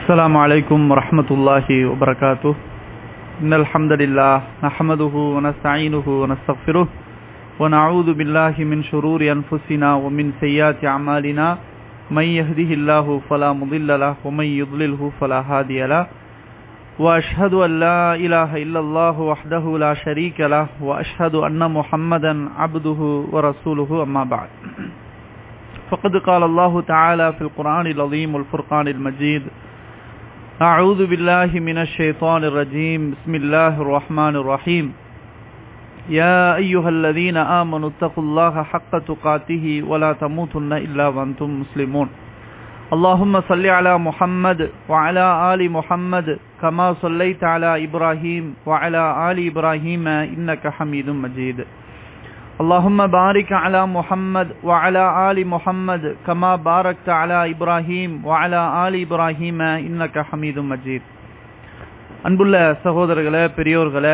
السلام عليكم ورحمة الله وبركاته. إن الحمد لله نحمده ونستعينه ونستغفره ونعوذ بالله من شرور أنفسنا ومن سيئات أعمالنا من يهده الله فلا مضل له ومن يضلله فلا هادي له وأشهد أن لا إله إلا الله وحده لا شريك له وأشهد أن محمدا عبده ورسوله أما بعد. فقد قال الله تعالى في القرآن العظيم والفرقان المجيد: أعوذ بالله من الشيطان الرجيم. بسم الله الرحمن الرحيم. يا أيها الذين آمنوا اتقوا الله حق تقاته ولا تموتن إلا وأنتم مسلمون. اللهم صل على محمد وعلى آل محمد كما صليت على إبراهيم وعلى آل إبراهيم إنك حميد مجيد. اللهم بارك على محمد وعلى آل محمد كما باركت على إبراهيم وعلى آل إبراهيم إنك حميد مجيد. அன்புள்ள சகோதரர்களே, பெரியோர்களே,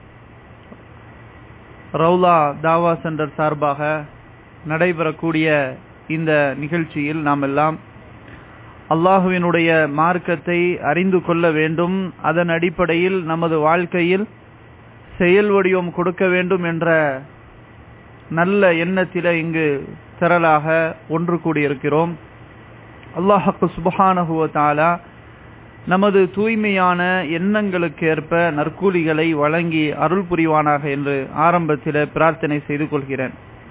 ரவுலா தாவா சென்டர் சார்பாக நடைபெறக்கூடிய இந்த நிகழ்ச்சியில் நாம் எல்லாம் அல்லாஹுவினுடைய மார்க்கத்தை அறிந்து கொள்ள வேண்டும், அதன் அடிப்படையில் நமது வாழ்க்கையில் செயல் வடிவம் கொடுக்க வேண்டும் என்ற நல்ல எண்ணத்தில இங்கு திரளாக ஒன்று கூடியிருக்கிறோம். அல்லாஹ் சுப்ஹானஹு வ தஆலா நமது தூய்மையான எண்ணங்களுக்கு ஏற்ப நற்கூலிகளை வழங்கி அருள் புரிவானாக என்று ஆரம்பத்தில் பிரார்த்தனை செய்து கொள்கிறேன்.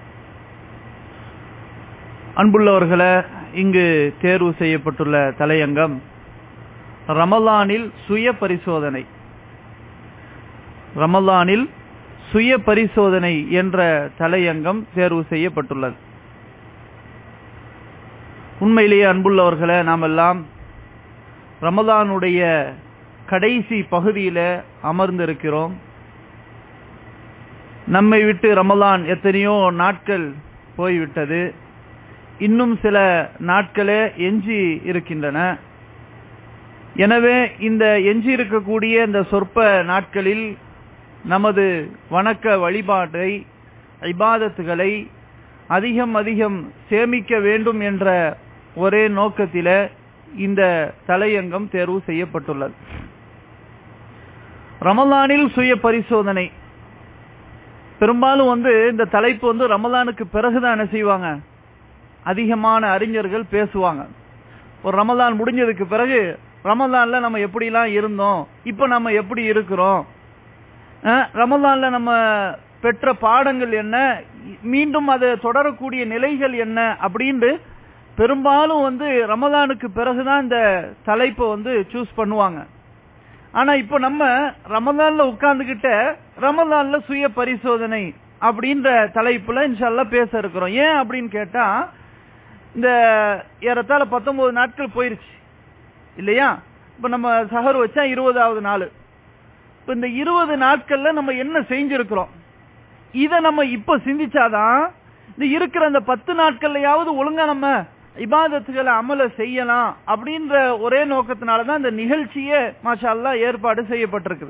அன்புள்ளவர்களே, இங்கு தேர்வு செய்யப்பட்டுள்ள தலையங்கம் ரமலானில் சுய பரிசோதனை. ரமலானில் சுய பரிசோதனை என்ற தலையங்கம் தேர்வு செய்யப்பட்டுள்ளது. உண்மையிலேயே அன்புள்ளவர்களே, நாம் எல்லாம் ரமலானுடைய கடைசி பகுதியில அமர்ந்திருக்கிறோம். நம்மை விட்டு ரமலான் எத்தனையோ நாட்கள் போய்விட்டது. இன்னும் சில நாட்களே எஞ்சி இருக்கின்றன. எனவே இந்த எஞ்சி இருக்கக்கூடிய இந்த சொற்ப நாட்களில் நமது வணக்க வழிபாட்டை, இபாதத்துகளை அதிகம் சேமிக்க வேண்டும் என்ற ஒரே நோக்கத்தில இந்த தலையங்கம் தேர்வு செய்யப்பட்டுள்ளது. ரமலானில் சுய பரிசோதனை. பெரும்பாலும் இந்த தலைப்பு ரமலானுக்கு பிறகுதான் என்ன செய்வாங்க, அதிகமான அறிஞர்கள் பேசுவாங்க. ஒரு ரமலான் முடிஞ்சதுக்கு பிறகு ரமலான்ல நம்ம எப்படிலாம் இருந்தோம், இப்ப நம்ம எப்படி இருக்கிறோம், ரமலான்ல நம்ம பெற்ற பாடங்கள் என்ன, மீண்டும் அது தொடரக்கூடிய நிலைகள் என்ன அப்படின்னு பெரும்பாலும் ரமலானுக்கு பிறகுதான் இந்த தலைப்பை சூஸ் பண்ணுவாங்க. ஆனா இப்ப நம்ம ரமலான்ல உட்கார்ந்துகிட்ட ரமலான்ல சுய பரிசோதனை அப்படின்ற தலைப்புல இன்ஷா அல்லாஹ் பேச இருக்கிறோம். ஏன் அப்படின்னு கேட்டா, இந்த ஏறத்தாழ 19 நாட்கள் போயிருச்சு இல்லையா? இப்ப நம்ம சஹர் வச்சா 20வது நாள். இப்ப இந்த 20 நாட்கள்ல நம்ம என்ன செஞ்சிருக்கிறோம், இத நம்ம இப்ப சிந்திச்சாதான் இந்த இருக்கிற அந்த 10 நாட்கள்லயாவது ஒழுங்கா நம்ம இபாதத்துகளை அமல செய்யலாம் அப்படின்ற ஒரே நோக்கத்தினாலதான் இந்த நிகழ்ச்சியே மாஷா அல்லாஹ் ஏற்பாடு செய்யப்பட்டிருக்கு.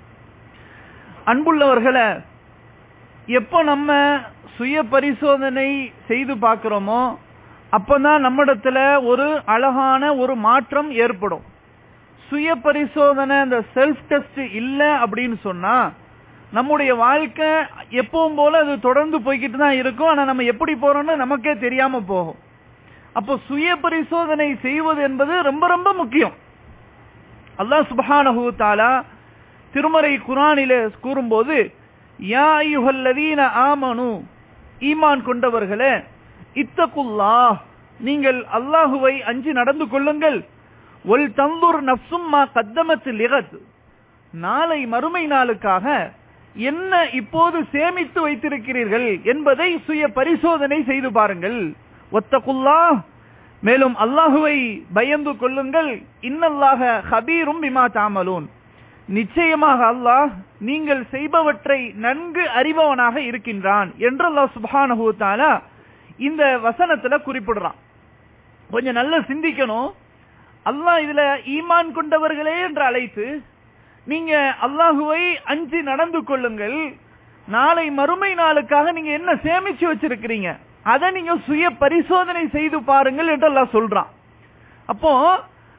அன்புள்ளவர்களை, எப்போ நம்ம சுய பரிசோதனை செய்து பார்க்கிறோமோ அப்பதான் நம்மிடத்துல ஒரு அழகான ஒரு மாற்றம் ஏற்படும். சுய பரிசோதனை, அந்த செல்ஃப் டெஸ்ட் இல்ல அப்படின்னு சொன்னா நம்முடைய வாழ்க்கை எப்பவும் போல அது தொடர்ந்து போய்கிட்டு தான் இருக்கும். ஆனா நம்ம எப்படி போறோம்னு நமக்கே தெரியாம போகும். அப்போ சுய பரிசோதனை செய்வது என்பது ரொம்ப ரொம்ப முக்கியம். அல்லாஹ் சுப்ஹானஹு வ தஆலா திருமறை குர்ஆனிலே கூறும்போது, யா அய்யுஹல்லதீன ஆமனு, ஈமான் கொண்டவர்களே, இத்தகுல்லாஹ், நீங்கள் அல்லாஹுவை அஞ்சி நடந்து கொள்ளுங்கள், ஒல் தந்துர் நஃப்சும் மா கத்தமத் லிகத், நாளை மறுமை நாளுக்காக என்ன இப்போது சேமித்து வைத்திருக்கிறீர்கள் என்பதை சுய பரிசோதனை செய்து பாருங்கள். வத்தகுல்லாஹ், மேலும் அல்லாஹுவை பயந்து கொள்ளுங்கள், இன்னல்லாஹ ஹபீரும் பிமா தஅமலூன், நிச்சயமாக அல்லாஹ் நீங்கள் செய்பவற்றை நன்கு அறிபவனாக இருக்கின்றான் என்று அல்லாஹ் சுப்ஹானஹு வ தஆலா இந்த வசனத்துல குறிப்பிடுறான். கொஞ்சம் நல்லா சிந்திக்கணும். அல்லாஹ் இதுல ஈமான் கொண்டவர்களே என்று அழைத்து, நீங்க அல்லாஹுவை அஞ்சி நடந்து கொள்ளுங்கள், நாளை மறுமை நாளுக்காக நீங்க என்ன சேமிச்சு வச்சிருக்கிறீங்க அதை நீங்க சுய பரிசோதனை செய்து பாருங்கள் என்று அல்லாஹ் சொல்றான். அப்போ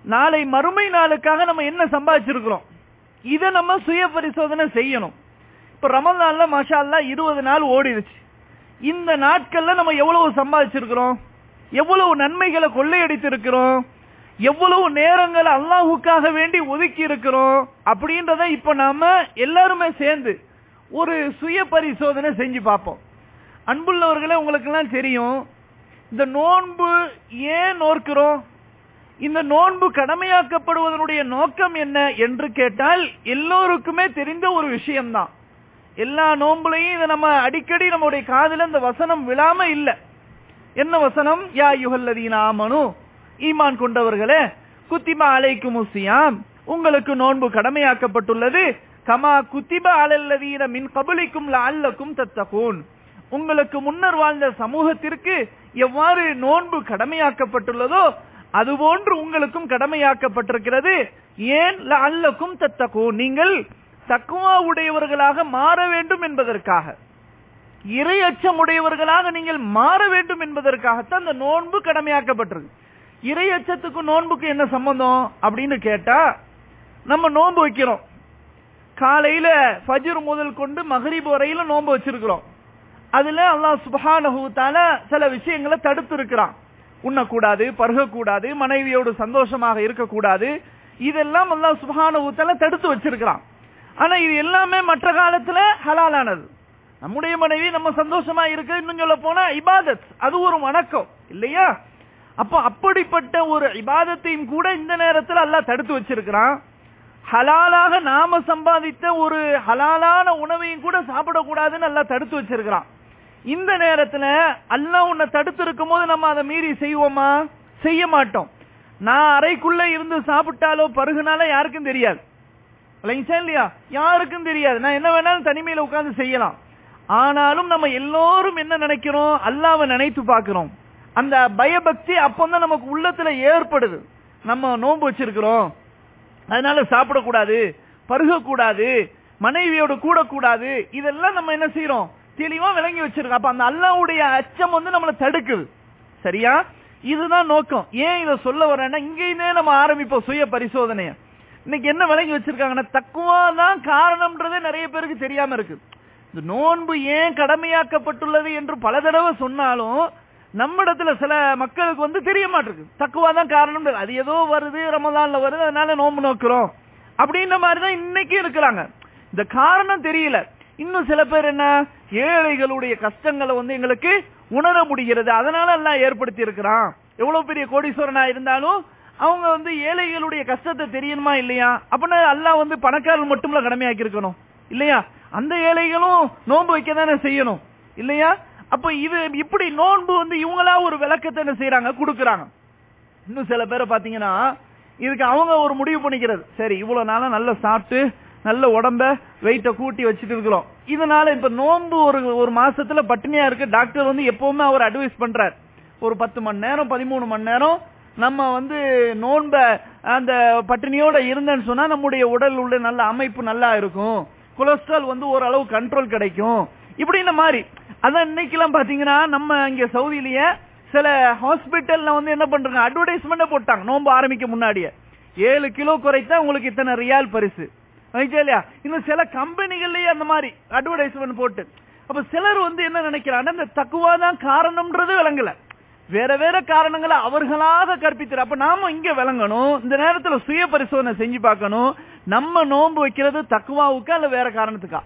நாளை மறுமை நாளுக்காக நம்ம என்ன சம்பாதிச்சிருக்கிறோம், இதை நம்ம சுய பரிசோதனை செய்யணும். இப்ப ரமலான்ல மாஷா அல்லாஹ் 20 நாள் ஓடிடுச்சு. இந்த நாட்கள்ல நம்ம எவ்வளவு சம்பாதிச்சிருக்கிறோம், எவ்வளவு நன்மைகளை கொள்ளையடித்து இருக்கிறோம், எவ்வளவு நேரங்களை அல்லாஹுக்காக வேண்டி ஒதுக்கி இருக்கிறோம் அப்படின்றத இப்ப நாம எல்லாருமே சேர்ந்து ஒரு சுய பரிசோதனை செஞ்சு பார்ப்போம். அன்புள்ளவர்களே, உங்களுக்கு எல்லாம் தெரியும், இந்த நோன்பு ஏன் நோக்கிறோம், இந்த நோன்பு கடமையாக்கப்படுவதனுடைய நோக்கம் என்ன என்று கேட்டால் எல்லோருக்குமே தெரிந்த ஒரு விஷயம்தான். எல்லா நோன்புலையும் இதை நம்ம அடிக்கடி நம்முடைய காதுல இந்த வசனம் விழாம இல்ல. என்ன வசனம்? யா அய்யுஹல்லதீன ஆமனு, ஈமான் கொண்டவர்களே, குத்திபா அலைக்குமுஸ் ஸியாம், உங்களுக்கு நோன்பு கடமையாக்கப்பட்டுள்ளது, கமா குத்திபா அலல்லதீன மின் கப்லிக்கும் லஅல்லக்கும் தத்தகூன், உங்களுக்கு முன்னர் வாழ்ந்த சமூகத்திற்கு எவ்வாறு நோன்பு கடமையாக்கப்பட்டுள்ளதோ அதுபோன்று உங்களுக்கும் கடமையாக்கப்பட்டிருக்கிறது. ஏன்? லஅல்லக்கும் தத்தகூன், நீங்கள் தக்வா உடையவர்களாக மாற வேண்டும் என்பதற்காக, இறை அச்சம் உடையவர்களாக நீங்கள் மாற வேண்டும் என்பதற்காகத்தான் இந்த நோன்பு கடமையாக்கப்பட்டிருக்கு. இறை அச்சத்துக்கும் நோன்புக்கு என்ன சம்பந்தம் அப்படின்னு கேட்டா, நம்ம நோன்பு வைக்கிறோம், காலையில ஃபஜ்ர் முதல் கொண்டு மக்ரிப் வரையில நோன்பு வச்சிருக்கிறோம். அதுல அல்லாஹ் சுப்ஹானஹு வ தஆலா சில விஷயங்களை தடுத்து இருக்கிறான். உண்ணக்கூடாது, பருகக்கூடாது, மனைவியோடு சந்தோஷமாக இருக்கக்கூடாது, இதெல்லாம் அல்லாஹ் சுப்ஹானஹு வ தஆலா தடுத்து வச்சிருக்கிறான். ஆனா இது எல்லாமே மற்ற காலத்துல ஹலாலானது. நம்முடைய மனைவி நம்ம சந்தோஷமா இருக்கு, இன்னும் சொல்ல போனா இபாதத், அது ஒரு வணக்கம் இல்லையா? அப்ப அப்படிப்பட்ட ஒரு இபாதத்தையும் கூட இந்த நேரத்தில் அல்லாஹ் தடுத்து வச்சிருக்கிறான். ஹலாலாக நாம சம்பாதித்த ஒரு ஹலாலான உணவையும் கூட சாப்பிடக்கூடாதுன்னு அல்லாஹ் தடுத்து வச்சிருக்கிறான். இந்த நேரத்துல அல்லாஹ் உன்னை தடுத்து இருக்கும் போது நம்ம அதை மீறி செய்வோமா? செய்ய மாட்டோம். நான் அறைக்குள்ள இருந்து சாப்பிட்டாலோ பருகுனாலோ யாருக்கும் தெரியாது இல்லையா? யாருக்கும் தெரியாது. நான் என்ன வேணாலும் தனிமையில உட்கார்ந்து செய்யலாம். ஆனாலும் நம்ம எல்லோரும் என்ன நினைக்கிறோம்? அல்லாஹ்வை நினைத்து பார்க்கிறோம். அந்த பயபக்தி அப்பதான் நமக்கு உள்ளத்துல ஏற்படுது. நம்ம நோன்பு வச்சிருக்கிறோம், அதனால சாப்பிடக்கூடாது, பருகக்கூடாது, மனைவியோடு கூடக்கூடாது, இதெல்லாம் நம்ம என்ன செய்யறோம்? தெளிவா விளங்கி வச்சிருக்கோம். அப்ப அந்த அல்லாஹ்வுடைய அச்சம் நம்மளை தடுக்குது. சரியா? இதுதான் நோக்கம். ஏன் இதை சொல்ல வரேன்னா, இங்கேயே நம்ம ஆரம்பிப்போம் சுய பரிசோதனைய. இன்னைக்கு என்ன விளங்கி வச்சிருக்காங்கன்னா, தக்வா தான் காரணம்ன்றதே நிறைய பேருக்கு தெரியாம இருக்கு. இந்த நோன்பு ஏன் கடமையாக்கப்பட்டுள்ளது என்று பல தடவை சொன்னாலும் நம்மிடத்துல சில மக்களுக்கு தெரிய மாட்டிருக்கு. தக்வா தான் காரணம், அது ஏதோ வருது, ரமலான்ல வருது, அதனால நோன்பு நோக்கிறோம் அப்படின்ற மாதிரிதான் இன்னைக்கு இருக்கிறாங்க. இந்த காரணம் தெரியல. இன்னும் சில பேர் என்ன, ஏழைகளுடைய கஷ்டங்களை எங்களுக்கு உணர முடிகிறது, அதனால எல்லாம் ஏற்படுத்தி இருக்கிறான். எவ்வளவு பெரிய கோடீஸ்வரனா இருந்தாலும் அவங்க ஏழைகளுடைய கஷ்டத்தை தெரியணுமா இல்லையா? அப்படின்னா அல்லாஹ் பணக்காரர்கள் மட்டும்ல கடமையாக்கி இருக்கணும் இல்லையா? அந்த ஏழைகளும் நோன்பு வைக்க தானே செய்யணும் இல்லையா? அப்ப இது இப்படி நோன்பு இவங்களா ஒரு விளக்கத்தை என்ன செய்யறாங்க, கொடுக்கறாங்க. இன்னும் சில பேரை பாத்தீங்கன்னா இதுக்கு அவங்க ஒரு முடிவு பண்ணிக்கிறது, சரி இவ்வளவு நாளா நல்லா சாப்பிட்டு நல்ல உடம்ப வெயிட்ட கூட்டி வச்சுட்டு இருக்கிறோம், இதனால இப்ப நோன்பு ஒரு மாசத்துல பட்டினியா இருக்கு, டாக்டர் எப்பவுமே அவர் அட்வைஸ் பண்றார், ஒரு 10 மணி நேரம் 13 மணி நேரம் நம்ம நோன்ப அந்த பட்டினியோட இருந்தேன்னு சொன்னா நம்முடைய உடல் உள்ள நல்ல அமைப்பு நல்லா இருக்கும், கொலஸ்ட்ரால் ஓரளவு கண்ட்ரோல் கிடைக்கும், இப்படி இந்த மாதிரி. அதான் இன்னைக்கெல்லாம் பாத்தீங்கன்னா நம்ம இங்க சவுதியிலேயே சில ஹாஸ்பிட்டல்ல என்ன பண்றாங்க, அட்வர்டைஸ்மெண்ட் போட்டாங்க நோன்பு ஆரம்பிக்க முன்னாடியே, 7 கிலோ குறைத்தா உங்களுக்கு இத்தனை ரியால் பரிசு இல்லையா? இன்னும் சில கம்பெனிகள்லயே அந்த மாதிரி அட்வர்டைஸ்மெண்ட் போட்டு, அப்ப சிலர் என்ன நினைக்கிறாங்க, இந்த தக்குவா தான் காரணம்ன்றது விளங்கல, வேற வேற காரணங்களை அவர்களாக கற்பித்தார். அப்ப நாம இங்க விளங்கணும், இந்த நேரத்துல சுய பரிசோதனை செஞ்சு பார்க்கணும், நம்ம நோன்பு வைக்கிறது தக்குவாவுக்கா இல்ல வேற காரணத்துக்கா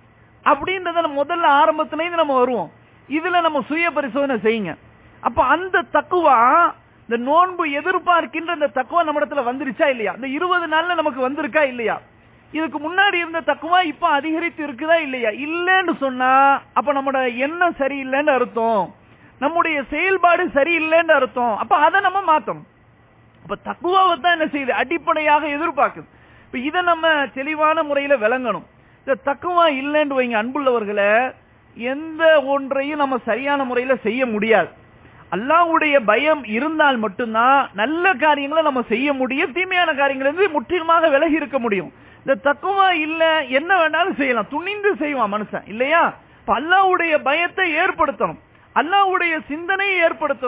அப்படின்றத முதல்ல ஆரம்பத்துல நம்ம வருவோம். இதுல நம்ம சுய பரிசோதனை செய்யுங்க. அப்ப அந்த தக்குவா, இந்த நோன்பு எதிர்பார்க்கின்ற இந்த தக்குவா நம்ம இடத்துல வந்துருச்சா இல்லையா? இந்த 20 நாள்ல நமக்கு வந்திருக்கா இல்லையா? இதுக்கு முன்னாடி இருந்த தக்குவா இப்ப அதிகரித்து இருக்குதா இல்லையா? இல்லன்னு சொன்னா அப்ப நம்மளோட எண்ணம் சரியில்லைன்னு அர்த்தம், நம்முடைய செயல்பாடு சரியில்லைன்னு அர்த்தம். அப்ப அதை நம்ம மாத்தணும். அப்ப தக்குவாவை தான் என்ன செய்யுது, அடிப்படையாக எதிர்பார்க்குது. இப்ப இதை நம்ம தெளிவான முறையில விளங்கணும். இந்த தக்குவா இல்லைன்னு வைங்க அன்புள்ளவர்களை, எந்த ஒன்றையும் நம்ம சரியான முறையில செய்ய முடியாது. அல்லாஹ்வுடைய பயம் இருந்தால் மட்டும்தான் நல்ல காரியங்களை நம்ம செய்ய முடியும், தீமையான காரியங்கள் முற்றிலுமாக விலகி இருக்க முடியும். இந்த தக்குவா இல்ல, என்ன வேணாலும் செய்யலாம், துணிந்து செய்வான் மனுஷன் இல்லையா? அல்லாஹ்வுடைய பயத்தை ஏற்படுத்தணும், அல்லாஹ்வுடைய சிந்தனையை ஏற்படுத்தணும்.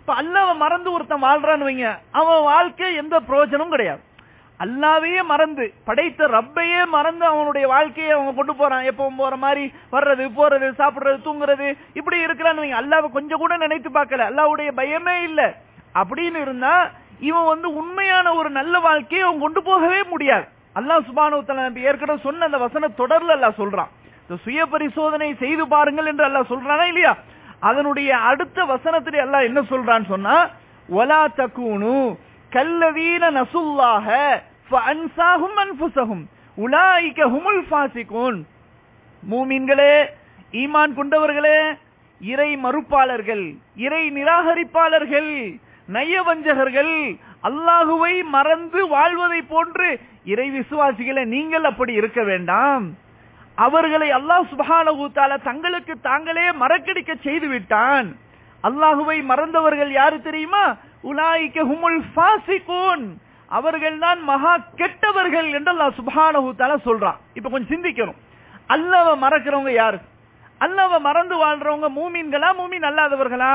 இப்ப அல்லாஹ்வை மறந்து ஒருத்தன் வாழ்றான்னு வைங்க, அவன் வாழ்க்கை எந்த பிரயோஜனமும் கிடையாது. அல்லாஹ்வையே மறந்து, படைத்த ரப்பையே மறந்து அவனுடைய வாழ்க்கையை அவன் கொண்டு போறான். எப்பவும் போற மாதிரி வர்றது, போறது, சாப்பிடுறது, தூங்குறது, இப்படி இருக்கிறான்னு வைங்க. அல்லாஹ்வை கொஞ்சம் கூட நினைத்து பார்க்கல, அல்லாஹ்வுடைய பயமே இல்ல அப்படின்னு இருந்தா இவன் உண்மையான ஒரு நல்ல வாழ்க்கையை அவன் கொண்டு போகவே முடியாது. அல்லாஹ் சுப்ஹானஹு வ தஆலா ஏற்கனவே சொன்ன அந்த வசன தொடர்ல அல்லாஹ் சொல்றான், இந்த சுய பரிசோதனை செய்து பாருங்கள் என்று அல்லாஹ் சொல்றானா இல்லையா? அதனுடைய அடுத்த வசனத்திலே அல்லாஹ் என்ன சொல்றான்னு சொன்னா, வலா தகூனு கல்லதீன நசுல்லாஹ ஃபஅன்சாஹும் அன்ஃபுஸஹும் உலாயிக ஹுமுல் ஃபாசிகூன். மூமின்களே, ஈமான் கொண்டவர்களே, இறை மறுப்பாளர்கள், இறை நிராகரிப்பாளர்கள், நயவஞ்சகர்கள், அல்லாஹுவை மறந்து வாழ்வதை போன்று இறை விசுவாசிகளை நீங்கள் அப்படி இருக்க வேண்டாம். அவர்களை அல்லாஹ் சுப்ஹானஹு வ தஆலா தங்களுக்கு தாங்களே மறக்கடிக்க செய்து விட்டான். அல்லாஹுவை மறந்தவர்கள் யாரு தெரியுமா? உலாயிக ஹுமுல் ஃபாசிகூன், அவர்கள் தான் மகா கெட்டவர்கள் என்று அல்லாஹ் சுப்ஹானஹு வ தஆலா சொல்றான். இப்ப கொஞ்சம் சிந்திக்கணும், அல்லாஹ்வை மறக்கிறவங்க யாரு? அல்லாஹ்வை மறந்து வாழ்றவங்க மூமின்களா, மூமின் அல்லாதவர்களா?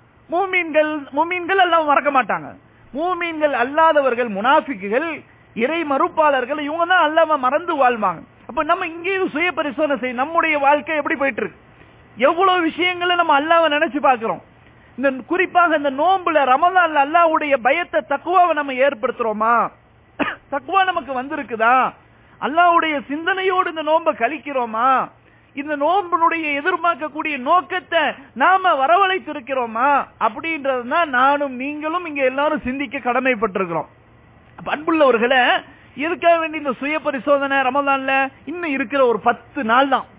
மூமின்கள் அல்லாஹ்வை மறக்க மாட்டாங்க. மூமின்கள் அல்லாதவர்கள், முனாஃபிக்குகள், இறை மறுப்பாளர்கள், இவங்க தான் அல்லாஹ்வை மறந்து வாழ்வாங்க. அப்ப நம்ம இங்கேயும் சுய பரிசோதனை செய்ய, நம்முடைய வாழ்க்கை எப்படி போயிட்டு இருக்கு? எவ்வளவு விஷயங்களை நம்ம அல்லாஹ்வை நினைச்சு பார்க்கிறோம். இந்த குறிப்பாக இந்த நோன்புல, ரமலான்ல அல்லாஹ்வுடைய பயத்தை, தக்வாவை நம்ம ஏற்படுத்துறோமா? தக்வா நமக்கு வந்திருக்குதா? அல்லாஹ்வுடைய சிந்தனையோடு இந்த நோன்பை கழிக்கிறோமா? இந்த நோன்புடைய எதிர்பார்க்கக்கூடிய நோக்கத்தை நாம வரவழைத்திருக்கிறோமா? அப்படின்றதுதான் நானும் நீங்களும் இங்க எல்லாரும் சிந்திக்க கடமைப்பட்டிருக்கிறோம். அன்புள்ளவர்களே, எதுக்காக வேண்டி இந்த சுய பரிசோதனை ரமலான்ல இன்னும் இருக்கிற ஒரு 10 நாள் தான்,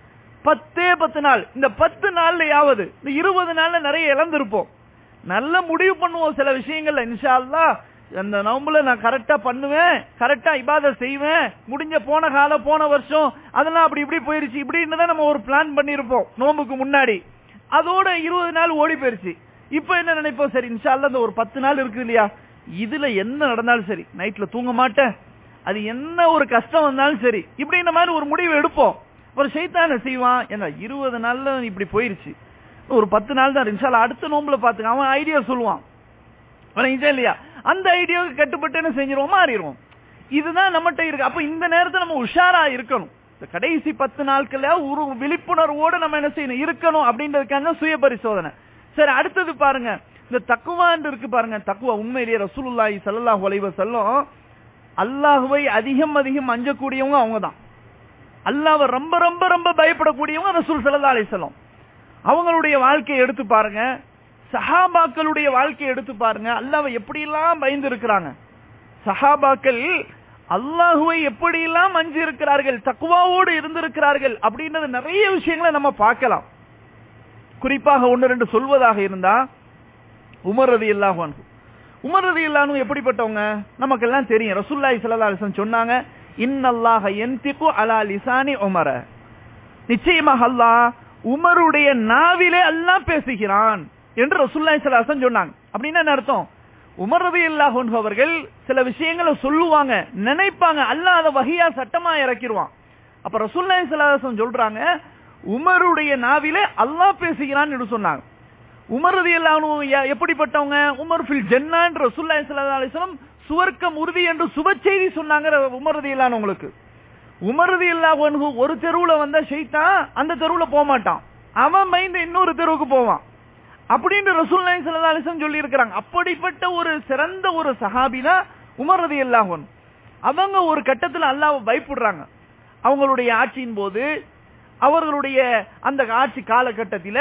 10 நாள். இந்த 10 நாள்லயாவது இந்த 20 நாள்ல நிறைய இழந்திருப்போம். நல்ல முடிவு பண்ணுவோம் சில விஷயங்கள்ல, இன்ஷா அல்லாஹ் அந்த நோம்புல நான் கரெக்டா பண்ணுவேன், கரெக்டா இபாதத் செய்வேன், முடிஞ்ச போன காலம், போன வருஷம் அதெல்லாம் அப்படி இப்படி போயிருச்சு, இப்படின்னு தான் நம்ம ஒரு பிளான் பண்ணிருப்போம் நோம்புக்கு முன்னாடி. அதோட 20 நாள் ஓடி போயிருச்சு. இப்ப என்ன நினைப்போம், சரி இன்ஷா அல்லாஹ் இந்த ஒரு 10 நாள் இருக்கு இல்லையா, இதுல என்ன நடந்தாலும் சரி, நைட்ல தூங்க மாட்டேன், அது என்ன ஒரு கஷ்டம் வந்தாலும் சரி, இப்படி இந்த மாதிரி ஒரு முடிவு எடுப்போம். ஒரு ஷைத்தான் செய்வான், என்ன 20 நாள்ல இப்படி போயிருச்சு, ஒரு 10 நாள் தான் இன்ஷா அல்லாஹ் அடுத்த நோம்புல பாத்துக்க, அவன் ஐடியா சொல்லுவான் இல்லையா, அந்த ஐடியாவுக்கு கட்டுப்பட்டு என்ன செஞ்சிருவோம், மாறிடுவோம். இதுதான் நம்மகிட்ட இருக்கு. அப்ப இந்த நேரத்தை நம்ம உஷாரா இருக்கணும். இந்த கடைசி 10 நாட்கள்ல ஒரு விழிப்புணர்வோடு நம்ம என்ன செய்யணும், இருக்கணும் அப்படின்றதுக்கான சுய பரிசோதனை. சரி, அடுத்தது பாருங்க, இந்த தக்வா இருக்கு பாருங்க. தக்வா உண்மையிலேயே ரசூலுல்லாஹி ஸல்லல்லாஹு அலைஹி வஸல்லம் அல்லாஹ்வை அதிகம் அஞ்சக்கூடியவங்க அவங்க தான். அல்லாஹ்வை ரொம்ப ரொம்ப ரொம்ப பயப்படக்கூடியவங்க ரசூல் ஸல்லல்லாஹு அலைஹி வஸல்லம். அவங்களுடைய வாழ்க்கையை எடுத்து பாருங்க, சஹாபாக்களுடைய வாழ்க்கையை எடுத்து பாருங்க, அல்லாஹ்வை எப்படியெல்லாம் பயந்து இருக்கிறாங்க. சஹாபாக்கள் அல்லாஹ்வை எப்படியெல்லாம் அஞ்சி இருக்கிறார்கள், தக்வாவோடு இருந்திருக்கிறார்கள் அப்படின்றது நிறைய விஷயங்களை நம்ம பார்க்கலாம். குறிப்பாக 1-2 சொல்வதாக இருந்தா, உமர் ரலியல்லாஹு அன்ஹு. உமர் ரலியல்லாஹு அன்ஹு எப்படிப்பட்டவங்க நமக்கெல்லாம் தெரியும். ரசூலுல்லாஹி ஸல்லல்லாஹு அலைஹி வஸல்லம் சொன்னாங்க, இன்னல்லாஹ யன்திகு அலா லிசானி உமர, நிச்சயமாக அல்லாஹ் உமருடைய நாவிலே அல்லாஹ் பேசுகிறான் என்று ரசூலுல்லாஹி ஸல்லல்லாஹு அலைஹி வஸல்லம் சொன்னாங்க. அப்படின்னா என்ன அர்த்தம்? உமர் ரலியல்லாஹு அன்ஹு அவர்கள் சில விஷயங்களை சொல்லுவாங்க, நினைப்பாங்க, அல்லாஹ் அதை வஹியா சட்டமா இறக்கிடுவான். அப்ப ரசூலுல்லாஹி ஸல்லல்லாஹு அலைஹி வஸல்லம் சொல்றாங்க, உமருடைய நாவிலே அல்லாஹ் பேசுகிறான் என்று சொன்னாங்க. உமர் ரலியல்லாஹு அன்ஹு எப்படிப்பட்டவங்க? உமர் ஃபில் ஜன்னah என்று ரசூலுல்லாஹி ஸல்லல்லாஹு அலைஹி வஸல்லம் சுவர்க்கம் உறுதி என்று சுப செய்தி சொன்னாங்க உமர் ரலியல்லாஹு அன்ஹு உங்களுக்கு. உமர் ரலியல்லாஹு அன்ஹு ஒரு தெருவுல வந்தா ஷைத்தான் அந்த தெருவுல போக மாட்டான், அவன் மைண்ட் இன்னொரு தெருவுக்கு போவான் அப்படின்னு ரசூலுல்லாஹி ஸல்லல்லாஹு அலைஹி வஸல்லம் சொல்லி இருக்கிறாங்க. அப்படிப்பட்ட ஒரு சிறந்த ஒரு சஹாபினா உமர் ரலியல்லாஹு அன்ஹு. அவங்க ஒரு கட்டத்தில் அல்லாஹ்வை பயப்படுறாங்க. அவங்களுடைய ஆட்சியின் போது, அவர்களுடைய அந்த ஆட்சி காலகட்டத்தில்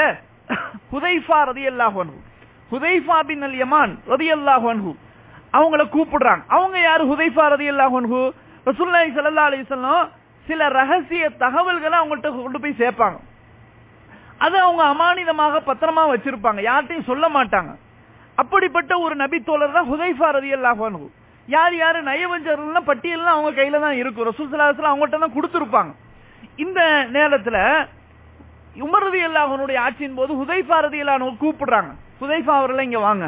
ஹுதைஃபா ரலியல்லாஹு அன்ஹு, ஹுதைஃபா பின் அல் யமான் ரலியல்லாஹு அன்ஹு அவங்கள கூப்பிடுறாங்க. அவங்க யாரு? ஹுதைஃபா ரலியல்லாஹு அன்ஹு ரசூலுல்லாஹி ஸல்லல்லாஹு அலைஹி வஸல்லம் சில ரகசிய தகவல்களை அவங்கள்ட்ட கொண்டு போய் சேர்ப்பாங்க. அதை அவங்க அமானிதமாக பத்திரமா வச்சிருப்பாங்க, யார்ட்டையும் சொல்ல மாட்டாங்க. அப்படிப்பட்ட ஒரு நபி தோழர் தான் ஹுதைஃபா ரலியல்லாஹு அன்ஹு. யார் யாரு நயவஞ்சகர்கள் பட்டியல்லாம் அவங்க கையில தான் இருக்கும். ரசூல் ஸல்லல்லாஹு அலைஹி வஸல்லம் அவங்கள்ட்ட தான் கொடுத்திருப்பாங்க. இந்த நேரத்துல உமர் ரலியல்லாஹு அன்ஹுடைய ஆட்சியின் போது ஹுதைஃபா ரலியல்லாஹு அன்ஹு கூப்பிடுறாங்க. ஹுதைஃபா அவர்களே இங்க வாங்க,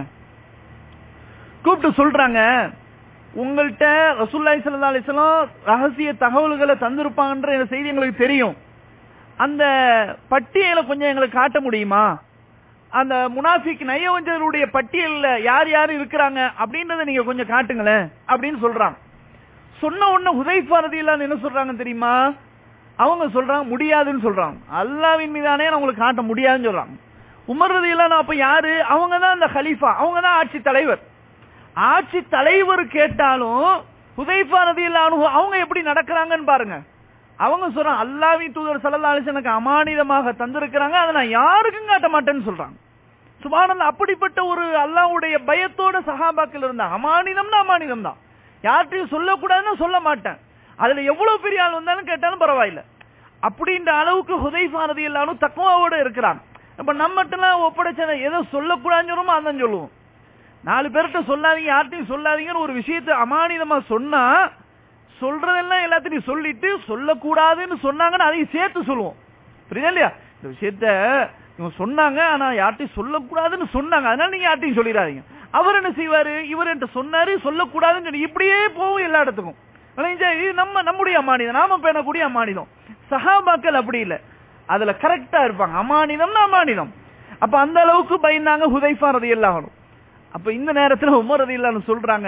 கூப்பிட்டு சொல்றாங்க, உங்கள்கிட்ட ரசூலுல்லாஹி ஸல்லல்லாஹு அலைஹி வஸல்லம் ரகசிய தகவல்களை தந்திருப்பாங்கன்ற செய்தி எங்களுக்கு தெரியும். அந்த பட்டியலை கொஞ்சம் எங்களுக்கு காட்ட முடியுமா? அந்த முனாஃபிக் நயவஞ்சருடைய பட்டியல்ல யார் யார் இருக்கிறாங்க அப்படின்றத நீங்க கொஞ்சம் காட்டுங்களேன் அப்படின்னு சொல்றாங்க. சொன்ன உடனே ஹுதைஃபா ரலியல்லாஹு என்ன சொல்றாங்க தெரியுமா? அவங்க சொல்றாங்க முடியாதுன்னு சொல்றாங்க. அல்லாஹ்வின் மீதானே நான் உங்களுக்கு காட்ட முடியாதுன்னு சொல்றாங்க. உமர் ரலியல்லாஹு அப்ப யாரு? அவங்க தான் அந்த கலீஃபா, அவங்க தான் ஆட்சி தலைவர். ஆட்சி தலைவர் கேட்டாலும் ஹுதைஃபா ரலியல்லாஹு அவங்க எப்படி நடக்கிறாங்கன்னு பாருங்க. அவங்க சொல்றாங்க அல்லாஹ்வின் தூதர் ஸல்லல்லாஹு அலைஹி வஸல்லம் எனக்கு அமானிதமாக தந்திருக்கிறாங்க, அதை நான் யாருக்கும் காட்ட மாட்டேன்னு சொல்றாங்க. சுப்ஹானல்லாஹ், அப்படிப்பட்ட ஒரு அல்லாஹ்வுடைய பயத்தோட சஹாபாக்கள் இருந்தாங்க. அமானிதம்னா அமானிதம் தான், யார்கிட்டயும் சொல்லக்கூடாதுன்னு சொல்ல மாட்டேன், அதுல எவ்வளவு பெரிய ஆள் வந்தாலும் கேட்டாலும் பரவாயில்ல அப்படின்ற அளவுக்கு ஹுதைஃபா ரலியல்லாஹு அன்ஹு தக்வாவோட இருக்கிறாங்க. அப்ப நம்மட்டெல்லாம் ஒப்படைச்ச எதை சொல்லக்கூடாதுன்னு சொல்லுமோ அதான் சொல்லுவோம். 4 பேர்கிட்ட சொல்லாதீங்க, யார்கிட்டையும் சொல்லாதீங்கன்னு ஒரு விஷயத்தை அமானிதமா சொன்னா சொல்றதெல்லாம் எல்லாத்தையும் சொல்லிட்டு சொல்லக்கூடாதுன்னு சொன்னாங்கன்னு அதையும் சேர்த்து சொல்லுவோம். புரியுதா இல்லையா? இந்த விஷயத்த இவங்க சொன்னாங்க ஆனா யார்கிட்டையும் சொல்லக்கூடாதுன்னு சொன்னாங்க, அதனால நீங்க யார்கிட்டையும் சொல்லிடாதீங்க. அவர் என்ன செய்வாரு? இவர் என்கிட்ட சொன்னாரு சொல்லக்கூடாதுன்னு சொல்லி இப்படியே போகும் எல்லா இடத்துக்கும். இது நம்முடைய அமானிதம், நாம பேணக்கூடிய அமானிதம். சஹாபாக்கள் அப்படி இல்லை, அதுல கரெக்டா இருப்பாங்க. அமானிதம்னா அமானிதம். அப்ப அந்த அளவுக்கு பயந்தாங்க ஹுதைஃபா ரலியல்லாஹு அன்ஹு. அப்ப இந்த நேரத்தில் உமர் ரலியல்லாஹு அன்ஹு சொல்றாங்க,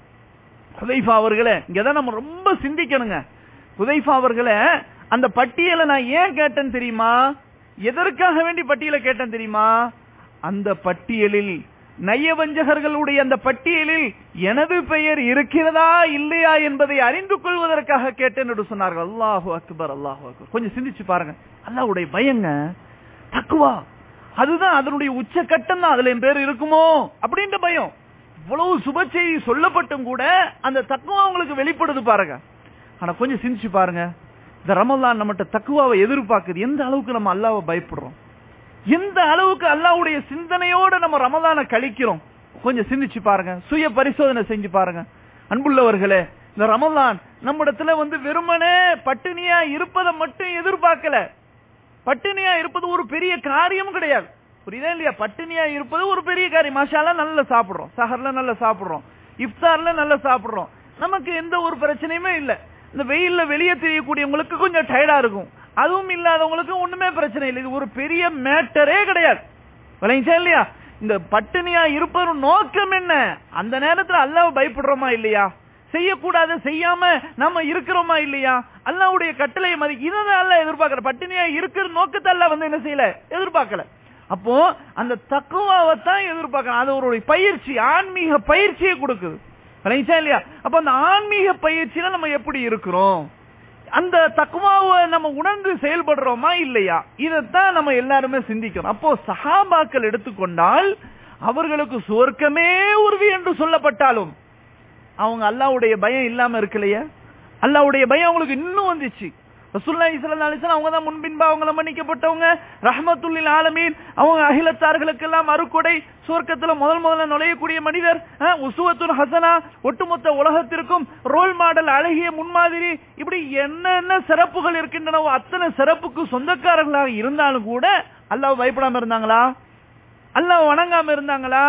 ஹுதைஃபா அவர்களே, இங்கதான் நம்ம ரொம்ப சிந்திக்கணுங்க. ஹுதைஃபா அவர்களே, அந்த பட்டியலை நான் ஏன் கேட்டேன் தெரியுமா? எதற்காக வேண்டி பட்டியலை கேட்டேன் தெரியுமா? அந்த பட்டியலில் நயவஞ்சகர்களுடைய அந்த பட்டியலில் எனது பெயர் இருக்கிறதா இல்லையா என்பதை அறிந்து கொள்வதற்காக கேட்டேன் என்று சொன்னார்கள். அல்லாஹு அக்பர், அல்லாஹு அக்பர். கொஞ்சம் சிந்திச்சு பாருங்க. அல்லாஹ்வுடைய பயங்க, தக்வா, அதுதான் அதனுடைய உச்ச கட்டம் தான். அதுல என் பேர் இருக்குமோ அப்படின்ற பயம். இவ்வளவு சுப செய்தி சொல்லப்பட்டும் கூட அந்த தக்குவா உங்களுக்கு வெளிப்படுது பாருங்க. ஆனா கொஞ்சம் சிந்திச்சு பாருங்க, இந்த ரமலான் நம்மகிட்ட தக்குவாவை எதிர்பார்க்குது. எந்த அளவுக்கு நம்ம அல்லாஹ்வை பயப்படுறோம், எந்த அளவுக்கு அல்லாஹ்வுடைய சிந்தனையோட நம்ம ரமலானை கழிக்கிறோம். கொஞ்சம் சிந்திச்சு பாருங்க, சுய பரிசோதனை செஞ்சு பாருங்க. அன்புள்ளவர்களே, இந்த ரமலான் நம்மிடத்துல வெறுமனே பட்டினியா இருப்பதை மட்டும் எதிர்பார்க்கல. பட்டினியா இருப்பது ஒரு பெரிய காரியம் கிடையாது, புரியுதா இல்லையா? பட்டினியா இருப்பது ஒரு பெரிய காரியம். மாஷாஅல்லாஹ் நல்லா சாப்பிடுறோம், சஹர்ல நல்லா சாப்பிடுறோம், இஃப்தார்ல நல்லா சாப்பிடுறோம், நமக்கு எந்த ஒரு பிரச்சனையுமே இல்ல. இந்த வெயில்ல வெளியே தெரியக்கூடியவங்களுக்கு கொஞ்சம் டயர்டா இருக்கும், அதுவும் இல்லாதவங்களுக்கு ஒண்ணுமே பிரச்சனை இல்லை. இது ஒரு பெரிய மேட்டரே கிடையாது, விளங்கிச்சா இல்லையா? இந்த பட்டினியா இருப்பது நோக்கம் என்ன? அந்த நேரத்தில் அல்லாஹ் பயப்படுறோமா இல்லையா? செய்யக்கூடாத செய்யாம நம்ம இருக்கிறோமா இல்லையா? அல்லாஹ்வுடைய கட்டளையை மதி, இதான் அல்லாஹ் எதிர்பார்க்கிற. பட்டினியா இருக்கிற நோக்கத்தை அல்லாஹ் என்ன செய்யல, எதிர்பார்க்கல. அப்போ அந்த தக்வாவை தான் எதிர்பார்க்கணும். அது ஒரு பயிற்சி, ஆன்மீக பயிற்சியை கொடுக்குது, விளங்கிச்சா இல்லையா? அப்ப அந்த ஆன்மீக பயிற்சியில நம்ம எப்படி இருக்கிறோம், அந்த தக்வாவை நம்ம உணர்ந்து செயல்படுறோமா இல்லையா, இதைத்தான் நம்ம எல்லாருமே சிந்திக்கிறோம். அப்போ சஹாபாக்கள் எடுத்துக்கொண்டால் அவர்களுக்கு சுவர்க்கமே உறுதி என்று சொல்லப்பட்டாலும் அவங்க அல்லாஹ்வுடைய பயம் இல்லாம இருக்கலையே. அல்லாஹ்வுடைய பயம் அவங்களுக்கு இன்னும் வந்துச்சு. ரசூலுல்லாஹி ஸல்லல்லாஹு அலைஹி வஸல்லம் அவங்க தான் முன்பின்பா அவங்கள மன்னிக்கப்பட்டவங்க, ரஹ்மத்துல் லில் ஆலமீன். அவங்க அகிலத்தார்களுக்கு எல்லாம் அருக்கொடை, சுவர்க்கத்துல முதல்ல நுழையக்கூடிய மனிதர், உஸ்வத்துன் ஹஸனா, ஒட்டுமொத்த உலகத்திற்கும் ரோல் மாடல், அழகிய முன்மாதிரி, இப்படி என்னென்ன சிறப்புகள் இருக்கின்றனவோ அத்தனை சிறப்புக்கு சொந்தக்காரர்களாக இருந்தாலும் கூட அல்லாஹ் பயப்படாம இருந்தாங்களா? அல்லாஹ் வணங்காம இருந்தாங்களா?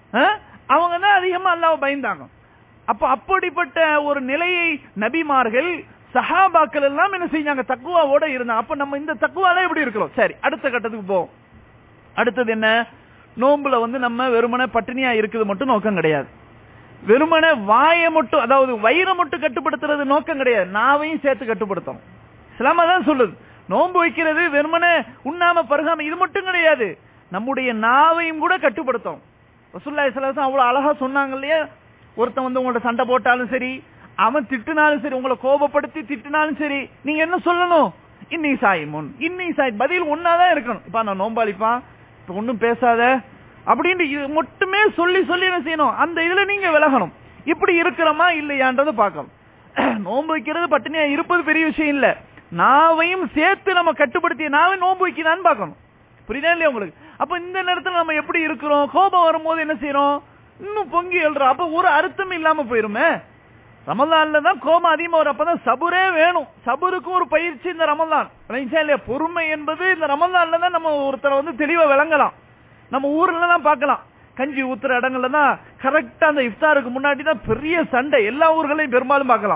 அவங்க தான் அதிகமா அல்லாஹ் பயந்தாங்க. அப்ப அப்படிப்பட்ட ஒரு நிலையை நபிமார்கள், சஹாபாக்கள் எல்லாம் என்ன செஞ்சாங்க, தக்வாவோட இருந்தாங்க. அப்ப நம்ம இந்த தக்வால எப்படி இருக்கிறோம்? சரி, அடுத்த கட்டத்துக்கு போவோம். அடுத்தது என்ன? நோம்புல நம்ம வெறுமனே பட்டினியா இருக்குது மட்டும் நோக்கம் கிடையாது. வெறுமனே வாயை மட்டும், அதாவது வயிறை மட்டும் கட்டுப்படுத்துறது நோக்கம் கிடையாது, நாவையும் சேர்த்து கட்டுப்படுத்தணும். இஸ்லாம் தான் சொல்லுது, நோம்பு வைக்கிறது வெறுமனே உண்ணாம பருகாம இது மட்டும் கிடையாது, நம்முடைய நாவையும் கூட கட்டுப்படுத்தும். ரசூலுல்லாஹி ஸல்லல்லாஹு அலைஹி வஸல்லம் அவ்வளவு அழகா சொன்னாங்க இல்லையா? ஒருத்தன் உங்கள்ட்ட சண்டை போட்டாலும் சரி, அவன் திட்டினாலும் சரி, உங்களை கோபப்படுத்தி திட்டினாலும் சரி, நீங்க என்ன சொல்லணும்? இன்னி சாயிமுன், இன்னி சாய், பதில் ஒன்னாதான் இருக்கணும். இப்ப நான் நோம்பாளிப்பான், இப்ப ஒன்னும் பேசாத அப்படின்னு இது மட்டுமே சொல்லி சொல்லி என்ன செய்யணும்? அந்த இதுல நீங்க விலகணும். இப்படி இருக்கிறோமா இல்லையான்றதை பார்க்கணும். நோன்பு வைக்கிறது பட்டினியா இருப்பது பெரிய விஷயம் இல்ல, நாவையும் சேர்த்து நம்ம கட்டுப்படுத்தி நாவை நோன்பு வைக்கிறான்னு பார்க்கணும். புரியுதா இல்லையா உங்களுக்கு? அப்ப இந்த நேரத்தில் நம்ம எப்படி இருக்கிறோம்? கோபம் வரும்போது என்ன செய்யறோம்? இன்னும் பொங்கி எழுறோம். அப்ப ஒரு அர்த்தம் இல்லாம போயிருமே. ரமலான்ல தான் கோபம் அதிகமா வரும், அப்பதான் சபுரே வேணும். சபுருக்கு ஒரு பயிற்சி இந்த ரமலான், இல்லையா? பொறுமை என்பது இந்த ரமலான்ல தான் நம்ம ஒருத்தரை தெளிவா விளங்கலாம். நம்ம ஊர்ல தான் பார்க்கலாம், கஞ்சி ஊத்துற இடங்கள்ல தான் கரெக்டா அந்த இஃப்தாருக்கு முன்னாடி தான் பெரிய சண்டை, எல்லா ஊர்களையும் பெரும்பாலும் பார்க்கலாம்.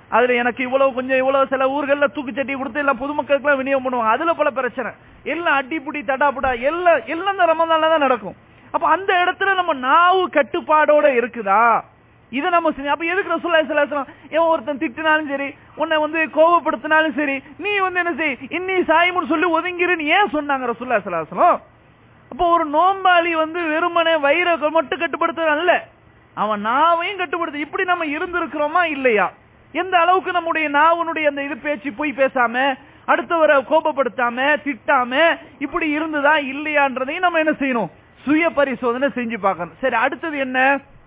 அதுல எனக்கு இவ்வளவு சில ஊர்கள்ல தூக்குச்சட்டி கொடுத்து எல்லாம் பொதுமக்களுக்கு எல்லாம் விநியோகம் பண்ணுவாங்க. அதுல பல பிரச்சனை, எல்லாம் அடிப்புடி தடாப்புடா எல்லாம் இந்த ரமதான்ல தான் நடக்கும். அப்ப அந்த இடத்துல நம்ம நாவு கட்டுப்பாடோட இருக்குதா, இதை நம்ம அப்ப எதுக்கு ரசூலுல்லாஹி ஸல்லல்லாஹு அலைஹி வஸல்லம் ஒருத்தன் திட்டினாலும் சரி, உன்னை கோபப்படுத்தினாலும் சரி, நீ என்ன செய், இன்னி சாயிமுன்னு சொல்லி ஒதுங்கிருன்னு ஏன் சொன்னாங்க ரசூலுல்லாஹி ஸல்லல்லாஹு அலைஹி வஸல்லம்? அப்போ ஒரு நோம்பாளி வெறுமனே வயிறை மட்டும் கட்டுப்படுத்துறது அல்ல, அவன் நாவையும் கட்டுப்படுத்து. இப்படி நம்ம இருந்திருக்கிறோமா இல்லையா? எந்த அளவுக்கு நம்முடைய நாவனுடைய அந்த இது பேச்சு போய் பேசாம, அடுத்தவரை கோபப்படுத்தாம திட்டாம இப்படி இருந்ததா இல்லையான்றதையும் நம்ம என்ன செய்யணும், சுய பரிசோதனை செஞ்சு பார்க்கணும். சரி, அடுத்தது என்ன,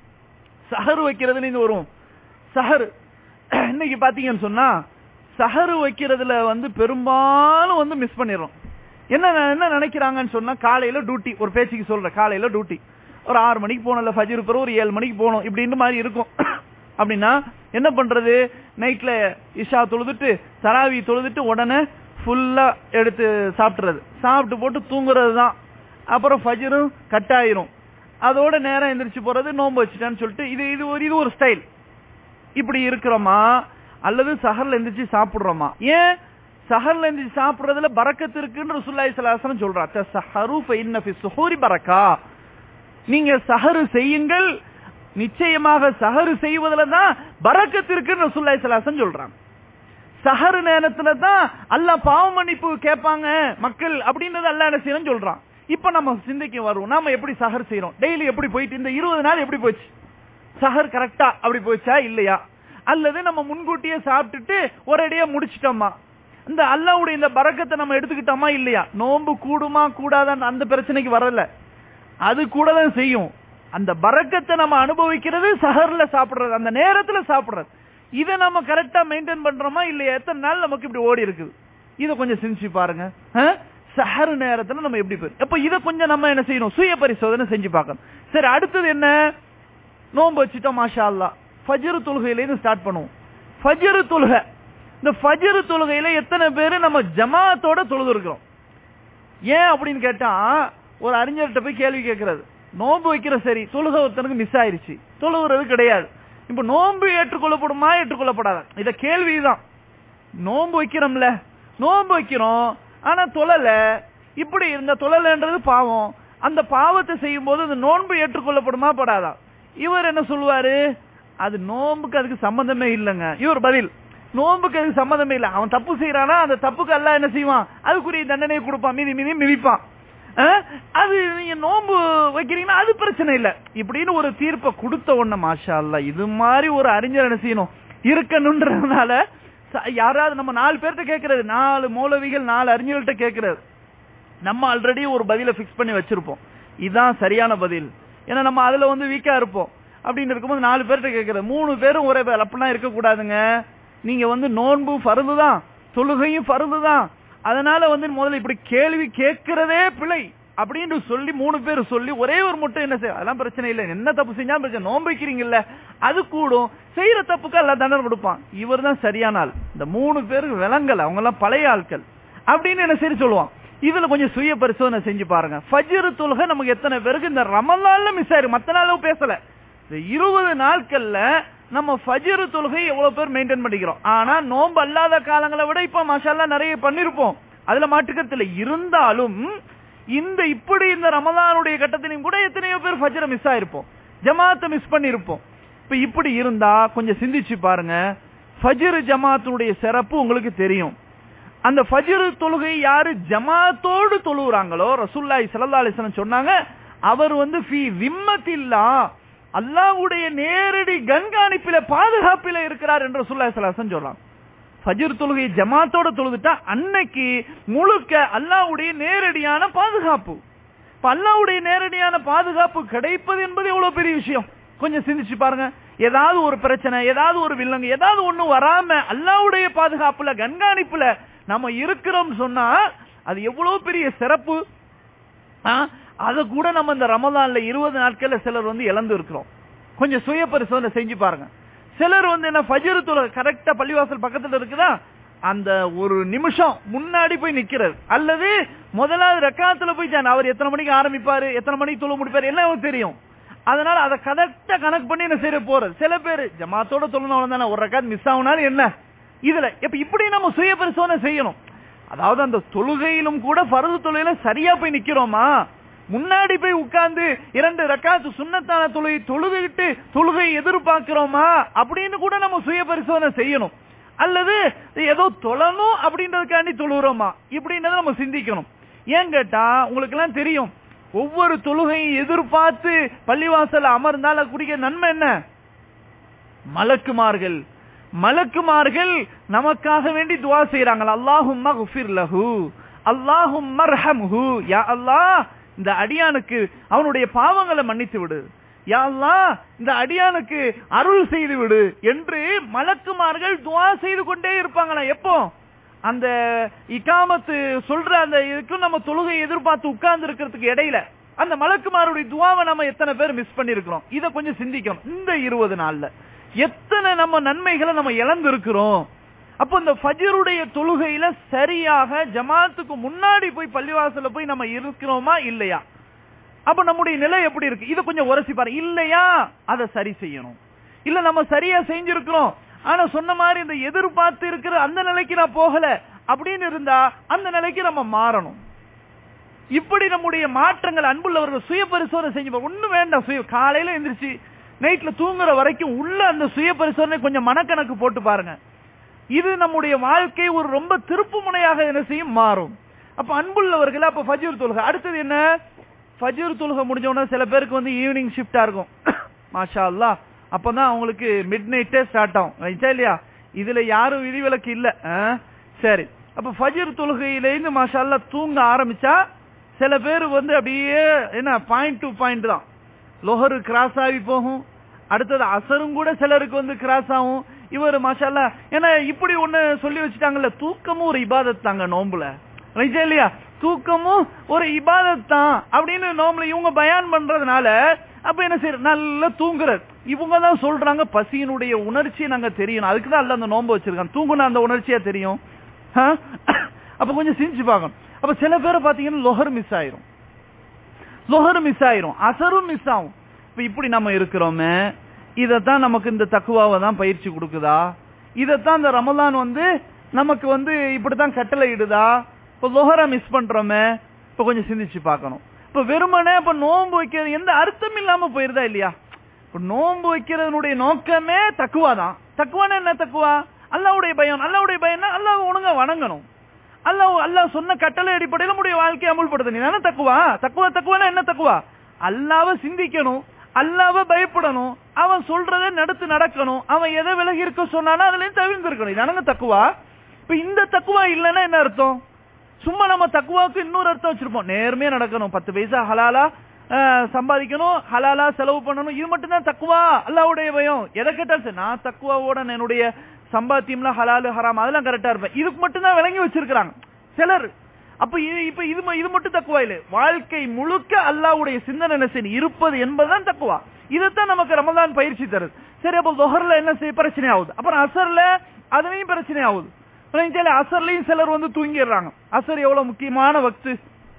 சஹர் வைக்கிறதுல வரும். சஹர் இன்னைக்கு பாத்தீங்கன்னு சொன்னா சஹர் வைக்கிறதுல பெரும்பாலும் மிஸ் பண்ணிடுறோம். என்ன நினைக்கிறாங்கன்னு சொன்னா, காலையில டியூட்டி, ஒரு பேச்சுக்கு சொல்ற, காலையில டியூட்டி ஒரு 6 மணிக்கு போனோம்ல, ஃபஜ்ர் பிறகு ஒரு 7 மணிக்கு போனோம் இப்படின்னு மாதிரி இருக்கும். அப்படின்னா என்ன பண்றது, நைட்ல இஷா தொழுதுட்டு தராவி தொழுதுட்டு உடனே ஃபுல்லா எடுத்து சாப்பிட்டுறது, சாப்பிட்டு போட்டு தூங்குறது தான். அப்புறம் ஃபஜ்ரும் கட் ஆயிரும், அதோட நேரம் எந்திரிச்சு போறது, நோன்பு வச்சுட்டான்னு சொல்லிட்டு இது ஒரு ஸ்டைல். இப்படி இருக்கிறோமா, அல்லது சஹர்ல எந்திரிச்சு சாப்பிடுறோமா? ஏன் சஹர்ல எந்திரிச்சு சாப்பிடுறதுல பரக்கத்து இருக்குன்னு ரசூலுல்லாஹி ஸல்லல்லாஹு அலைஹி வஸல்லம் சொல்றாங்க. தஸஹரு ஃபஇன்ன ஃபி ஸுஹூரி பரக்கா, நீங்க சஹர் செய்யுங்கள், நிச்சயமாக சஹர் செய்வதுல தான் பரக்கத்து இருக்குன்னு ரசூலுல்லாஹி ஸல்லல்லாஹு அலைஹி வஸல்லம் சொல்றாங்க. சஹர் நேரத்துல தான் அல்லாஹ் பாவ மன்னிப்பு கேட்பாங்க மக்கள் அப்படின்றது அல்லாஹ் என்ன செய்யணும்னு சொல்றான். இப்ப நம்ம சிந்திக்க வருவோம், நாம எப்படி சஹர் செய்யறோம், டெய்லி எப்படி போயிட்டு இந்த 20 நாள் எப்படி போச்சு, சஹர் கரெக்டா அப்படி போச்சா இல்லையா, அல்லது நம்ம முன்கூட்டியே சாப்பிட்டுட்டு ஒரேடியா முடிச்சிட்டோமா, இந்த அல்லாஹ்வுடைய இந்த பரக்கத்தை நம்ம எடுத்துக்கிட்டோமா இல்லையா? நோன்பு கூடுமா கூடாதான் அந்த பிரச்சனைக்கு வரல, அது கூட தான் செய்யும். அந்த பரக்கத்தை நம்ம அனுபவிக்கிறது சஹர்ல சாப்பிடுறது, அந்த நேரத்துல சாப்பிடுறது. இதை நம்ம கரெக்டா மெயின்டைன் பண்றோமா இல்லையா? எத்தனை நாள் நமக்கு இப்படி ஓடி இருக்குது, இதை கொஞ்சம் சிந்திச்சு பாருங்க. சஹர் நேரத்துல நம்ம எப்படி போய், அப்ப இதை கொஞ்சம் நம்ம என்ன செய்யணும், சுய பரிசோதனை செஞ்சு பார்க்கணும். சரி, அடுத்தது என்ன, நோன்பு வச்சுட்டோம் மாஷா அல்லாஹ், ஃபஜ்ர் தொழுகையில ஸ்டார்ட் பண்ணுவோம். ஃபஜ்ர் தொழுகை, இந்த ஃபஜ்ர் தொழுகையில எத்தனை பேரு நம்ம ஜமாத்தோட தொழுது இருக்கிறோம்? ஏன் அப்படின்னு கேட்டா, ஒரு அறிஞர்கிட்ட போய் கேள்வி கேட்கறது, நோன்பு வைக்கிற சரி, தொழுகை ஒருத்தனுக்கு மிஸ் ஆயிருச்சு, தொழுகிறது கிடையாது, இப்ப நோன்பு ஏற்றுக்கொள்ளப்படுமா ஏற்றுக்கொள்ளப்படாத, இத கேள்விதான். நோன்பு வைக்கிறோம்ல, நோன்பு வைக்கிறோம் ஆனா தொழல, இப்படி இருந்த தொழலன்றது பாவம், அந்த பாவத்தை செய்யும் போது அந்த நோன்பு ஏற்றுக்கொள்ளப்படுமா படாதா? இவர் என்ன சொல்லுவாரு, அது நோன்புக்கு அதுக்கு சம்பந்தமே இல்லைங்க. இவர் பதில், நோன்புக்கு அதுக்கு சம்பந்தமே இல்லை, அவன் தப்பு செய்யறானா அந்த தப்புக்கு அல்லாஹ் என்ன செய்வான், அதுக்குரிய தண்டனையை கொடுப்பான், மிதிப்பான். அது நீங்க நோன்பு வைக்கிறீங்கன்னா அது பிரச்சனை இல்லை இப்படின்னு ஒரு தீர்ப்பை கொடுத்த உடனே மாஷா அல்லாஹ், இது மாதிரி ஒரு அறிஞர் என்ன செய்யணும் இருக்கணும்ன்றதுனால, யாராவது நம்ம 4 பேர்கிட்ட கேட்கறது, 4 மௌலவிகள் 4 அறிஞர்கள்ட்ட கேட்கறது, நம்ம ஆல்ரெடி ஒரு பதில பிக்ஸ் பண்ணி வச்சிருப்போம், இதுதான் சரியான பதில், ஏன்னா நம்ம அதுல வீக்கா இருப்போம். அப்படின்னு இருக்கும்போது 4 பேர்கிட்ட கேட்கறது, 3 பேரும் ஒரே பேர் அப்படிலாம் இருக்க கூடாதுங்க, நீங்க நோன்பு ஃபர்து தான், தொழுகையும் ஃபர்து தான், அதனால முதல்ல இப்படி கேள்வி கேட்கிறதே பிழை அப்படின்னு சொல்லி 3 பேர் சொல்லி, ஒரே ஒரு மட்டும் என்ன செய்ய, அதெல்லாம் பிரச்சனை இல்லை, என்ன தப்பு செஞ்சாலும் பிரச்சனை, நோன்பு வைக்கிறீங்கல்ல அது கூடும், செய்யற தப்புக்கு எல்லாம் தண்டனை கொடுப்பான், இவர் தான் சரியான ஆள், இந்த 3 பேருக்கு விளங்கல, அவங்க எல்லாம் பழைய ஆட்கள் அப்படின்னு என்ன சரி சொல்லுவான். இதுல கொஞ்சம் சுய பரிசோதனை செஞ்சு பாருங்க. ஃபஜ்ர் தொழுகை நமக்கு எத்தனை பேருக்கு இந்த ரமலான்ல மிஸ் ஆயிரு, மத்த நாளும் பேசல, இந்த 20 நாட்கள்ல நம்ம ஃபஜ்ர் தொழுகை எவ்வளவு பேர் மெயின்டைன் பண்ணிக்கிறோம். ஆனா நோன்பு அல்லாத காலங்களை விட இப்ப மாஷா அல்லாஹ் நிறைய பண்ணிருப்போம், அதுல மாற்றுக்கத்துல இருந்தாலும் இந்த ரமலானுடைய கட்டத்திலையும் கூட எத்தனையோ பேர் ஃபஜ்ர மிஸ் ஆயிருப்போம், ஜமாத்தை மிஸ் பண்ணிருப்போம். இப்ப இப்படி இருந்தா கொஞ்சம் சிந்திச்சு பாருங்க, ஃபஜ்ர் ஜமாத்துடைய சிறப்பு உங்களுக்கு தெரியும். அந்த ஃபஜ்ர் தொழுகை யாரு ஜமாத்தோடு தொழுகிறாங்களோ, ரசூலுல்லாஹி ஸல்லல்லாஹு அலைஹி வஸல்லம் சொன்னாங்க, அவர் ஃபீ விம்மத்தில்லாஹ், அல்லாஹ்வுடைய நேரடி கண்காணிப்பில பாதுகாப்பில இருக்கிறார் என்று ரசூலுல்லாஹி ஸல்லல்லாஹு அலைஹி வஸல்லம் சொல்றாங்க. ஃபஜ்ர் தொழுகை ஜமாத்தோட தொழுதுட்டா அன்னைக்கு முழுக்க அல்லாஹ்வுடைய நேரடியான பாதுகாப்பு. இப்ப அல்லாஹ்வுடைய நேரடியான பாதுகாப்பு கிடைப்பது என்பது எவ்வளவு பெரிய விஷயம், கொஞ்சம் சிந்திச்சு பாருங்க. ஏதாவது ஒரு பிரச்சனை, ஏதாவது ஒரு வில்லங்க, ஏதாவது ஒண்ணு வராம அல்லாஹ்வுடைய பாதுகாப்புல கண்காணிப்புல நம்ம இருக்கிறோம் சொன்னா அது எவ்வளவு பெரிய சிறப்பு. அத கூட நம்ம இந்த ரமலான்ல 20 நாட்கள்ல சிலர் இழந்து இருக்கிறோம். கொஞ்சம் சுய பரிசோதனை செஞ்சு பாருங்க. சிலர் என்ன ஃபஜ்ர் தொழுகை கரெக்டா பள்ளிவாசல் பக்கத்துல இருக்குதா, அந்த ஒரு நிமிஷம் முன்னாடி போய் நிக்கிறது, அல்லது முதலாவது ரக்காத்துல போய் அவர் எத்தனை மணிக்கு ஆரம்பிப்பாரு, எத்தனை மணிக்கு தொழு முடிப்பாரு எல்லாம் தெரியும். அதனால அதை கரெக்டா கணக்கு பண்ணி என்ன செய்ய போறது. சில பேர் ஜமாத்தோட சொல்லணும் தானே, ஒரு ரக்காத் மிஸ் ஆகுனாலும் என்ன இதுல இப்படி நம்ம சுய பரிசோதனை செய்யணும். அதாவது அந்த தொழுகையிலும் கூட ஃபர்து தொழுகையில சரியா போய் நிக்கிறோமா, முன்னாடி போய் உட்கார்ந்து 2 ரக்காத்து சுன்னத்தான தொழுகைட்டு தொழுகை எதிர்பார்க்கிறோமா அப்படின்னு கூட நம்ம சுய பரிசோதனை செய்யணும். அல்லது ஏதோ தொழணும் அப்படின்றதுக்காண்டி தொழுகிறோமா இப்படின்றத நம்ம சிந்திக்கணும். ஏன் கேட்டா உங்களுக்கு எல்லாம் தெரியும், ஒவ்வொரு தொழுகையை எதிர்பார்த்து பள்ளிவாசல் அமர்ந்தால கூடிய நன்மை என்ன, மலக்குமார்கள் நமக்காக வேண்டி துஆ செய்றாங்க. அல்லாஹும்ம குஃபிர் லஹு அல்லாஹும்ம அர்ஹம்ஹு, யா அல்லாஹ் இந்த அடியானுக்கு அவனுடைய பாவங்களை மன்னித்து விடு, யா அல்லாஹ் இந்த அடியானுக்கு அருள் செய்து விடு என்று மலக்குமார்கள் துஆ செய்து கொண்டே இருப்பாங்களா. எப்போ அந்த இகாமத்து சொல்ற அந்த இதுக்கும் நம்ம தொழுகை எதிர்பார்த்து உட்கார்ந்து இருக்கிறதுக்கு இடையில அந்த மலக்குமாருடைய துஆவை நம்ம எத்தனை பேர் மிஸ் பண்ணிருக்கிறோம். இத கொஞ்சம் சிந்திக்கணும். இந்த 20 நாள்ல எத்தனை நம்ம நன்மைகளை நம்ம இழந்து இருக்கிறோம். அப்ப இந்த ஃபஜ்ருடைய தொழுகையில சரியாக ஜமாத்துக்கு முன்னாடி போய் பள்ளிவாசல்ல போய் நம்ம இருக்கிறோமா இல்லையா, அப்ப நம்முடைய நிலை எப்படி இருக்கு, இத கொஞ்சம் உரசி பாரு. இல்லையா அதை சரி செய்யணும். இல்ல நம்ம சரியா செஞ்சிருக்கிறோம், ஆனா சொன்ன மாதிரி இந்த எதிர்பார்த்து இருக்கிற அந்த நிலைக்கு நான் போகல அப்படின்னு இருந்தா அந்த நிலைக்கு நம்ம மாறணும். இப்படி நம்முடைய மாற்றங்கள் அன்புள்ளவர்கள் சுய பரிசோதனை செஞ்சு ஒண்ணு வேண்டாம். காலையில எந்திரிச்சு நைட்ல தூங்குற வரைக்கும் உள்ள அந்த சுய பரிசோதனை கொஞ்சம் மனக்கணக்கு போட்டு பாருங்க. இது நம்முடைய வாழ்க்கை ஒரு ரொம்ப திருப்பு முனையாக என்ன செய்யும், மாறும். அப்ப அன்புள்ளவர்கள் அப்ப ஃபஜ்ர் தொழுகை அடுத்தது என்ன, ஃபஜ்ர் தொழுகை முடிஞ்ச உடனே சில பேருக்கு வந்து ஈவினிங் ஷிஃப்டா இருக்கும். மாஷா அல்லாஹ் அப்பதான் அவங்களுக்கு மிட் நைட்டே ஸ்டார்ட் ஆகும் இல்லையா. இதுல யாரும் விதிவிலக்கு இல்ல. சரி, அப்ப ஃபஜ்ர் தொழுகையிலேருந்து மாஷா அல்லாஹ் தூங்க ஆரம்பிச்சா சில பேர் வந்து அப்படியே என்ன பாயிண்ட் டு பாயிண்ட் தான், லொஹரு கிராஸ் ஆகி போகும், அடுத்தது அசரும் கூட சிலருக்கு வந்து கிராஸ் ஆகும். இவர் மாஷா அல்லாஹ் ஏன்னா இப்படி ஒண்ணு சொல்லி வச்சுட்டாங்கல்ல, தூக்கமும் ஒரு இபாதத் தாங்க நோம்புல இல்லையா, தூக்கமும் ஒரு இபாதத் தான் அப்படின்னு நோம்புல இவங்க பயான் பண்றதுனால அப்ப என்ன செய்யற நல்லா தூங்குறது. இவங்க தான் சொல்றாங்க பசியினுடைய உணர்ச்சியை நாங்க தெரியணும், அதுக்குதான் அல்ல அந்த நோம்பு வச்சிருக்காங்க, தூங்குனா அந்த உணர்ச்சியா தெரியும். அப்ப கொஞ்சம் சிரிச்சு பார்க்கணும். அப்ப சில பேரை பாத்தீங்கன்னா லொஹர் மிஸ் ஆயிரும், அசரும் மிஸ் ஆகும். இப்ப இப்படி நம்ம இருக்கிறோமே, இதத்தான் நமக்கு இந்த தக்குவாவை தான் பயிற்சி கொடுக்குதா, இதத்தான் இந்த ரமலான் வந்து நமக்கு வந்து இப்படித்தான் கட்டளை இடுதா. இப்ப லொஹரை மிஸ் பண்றோமே, இப்ப கொஞ்சம் சிந்திச்சு பார்க்கணும். இப்ப வெறுமனே இப்ப நோன்பு வைக்கிறது எந்த அர்த்தம் இல்லாம போயிருதா இல்லையா. இப்ப நோன்பு வைக்கிறதுனுடைய நோக்கமே தக்குவா தான். தக்குவானா என்ன, தக்குவா அல்லாஹ்வுடைய பயம். அல்லாஹ்வுடைய பயம்னா அல்லாஹ் ஒழுங்கா வணங்கணும், அல்லாஹ் சொன்ன கட்டளை அடிப்படையில் நம்முடைய வாழ்க்கையை அமுல்படுத்தணும். தக்குவா என்ன, தக்குவா அல்லாஹ்வை சிந்திக்கணும், அல்லாஹ்வை பயப்படணும், அவன் சொல்றதை நடக்கணும், அவன் எதை விலகி இருக்க சொன்னானோ அதுல தவிர்த்து இருக்கணும். இதானங்க தக்குவா. இப்ப இந்த தக்குவா இல்லைன்னா என்ன அர்த்தம், சும்மா நம்ம தக்குவாவுக்கு இன்னொரு அர்த்தம் வச்சிருப்போம், நேர்மையா நடக்கணும், 10 பைசா ஹலாலா சம்பாதிக்கணும், ஹலாலா செலவு பண்ணணும், இது மட்டும் தான் தக்குவா. அல்லாஹ்வுடைய பயம். எதை கேட்டாலும் சரி, நான் தக்குவாவோட என்னுடைய சம்பாத்தியம்ல ஹலாலு ஹராம் அதெல்லாம் கரெக்டா இருப்பேன், இதுக்கு மட்டும் தான் விளங்கி வச்சிருக்காங்க சிலர். அப்ப இப்ப இது மட்டும் தக்குவா இல்லை, வாழ்க்கை முழுக்க அல்லாஹ்வுடைய சிந்தனை இருப்பது என்பதுதான் தக்குவா. இதைத்தான் நமக்கு ரமலான் பயிற்சி தருது. சரி, அப்ப தொஹர்ல என்ன செய்ய பிரச்சனை ஆகுது, அப்புறம் அசர்ல அதுலயும் பிரச்சனை ஆகுது. அசர்லயும் சிலர் வந்து தூங்கிடுறாங்க. அசர் எவ்வளவு முக்கியமான வக்து,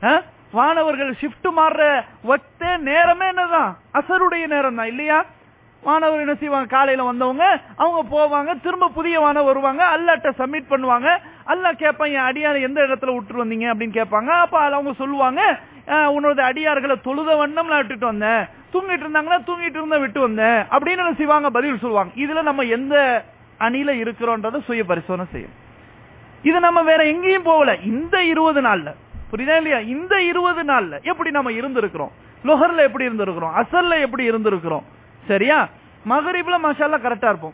வானவர்கள் ஷிப்ட் மாறுற வக்தே நேரமே என்னதான் அசருடைய நேரம் தான் இல்லையா. மாணவர் என்ன செய்வாங்க, காலையில வந்தவங்க அவங்க போவாங்க, திரும்ப புதிய மாணவர் வருவாங்க, அல்லாஹ்ட்ட சப்மிட் பண்ணுவாங்க. அல்லாஹ் கேட்பாங்க, என் அடியாரை எந்த இடத்துல விட்டு வந்தீங்க அப்படின்னு கேட்பாங்க. அப்ப அவங்க சொல்லுவாங்க, உன்னோட அடியார்களை தொழுத வண்ணம் நான் விட்டுட்டு வந்தேன், தூங்கிட்டு இருந்தாங்கன்னா தூங்கிட்டு இருந்தா விட்டு வந்தேன் அப்படின்னு என்ன செய்வாங்க, பதில் சொல்லுவாங்க. இதுல நம்ம எந்த அணியில இருக்கிறோன்றத சுய பரிசோதனை செய்யும். இது நம்ம வேற எங்கேயும் போகல, இந்த 20 நாள்ல புரியுதா இல்லையா, இந்த 20 நாள்ல எப்படி நம்ம இருந்திருக்கிறோம், லொஹர்ல எப்படி இருந்திருக்கிறோம், அசர்ல எப்படி இருந்திருக்கிறோம். சரியா, மகரிப்ல மாஷாஅல்லாஹ் கரெக்டா இருப்போம்,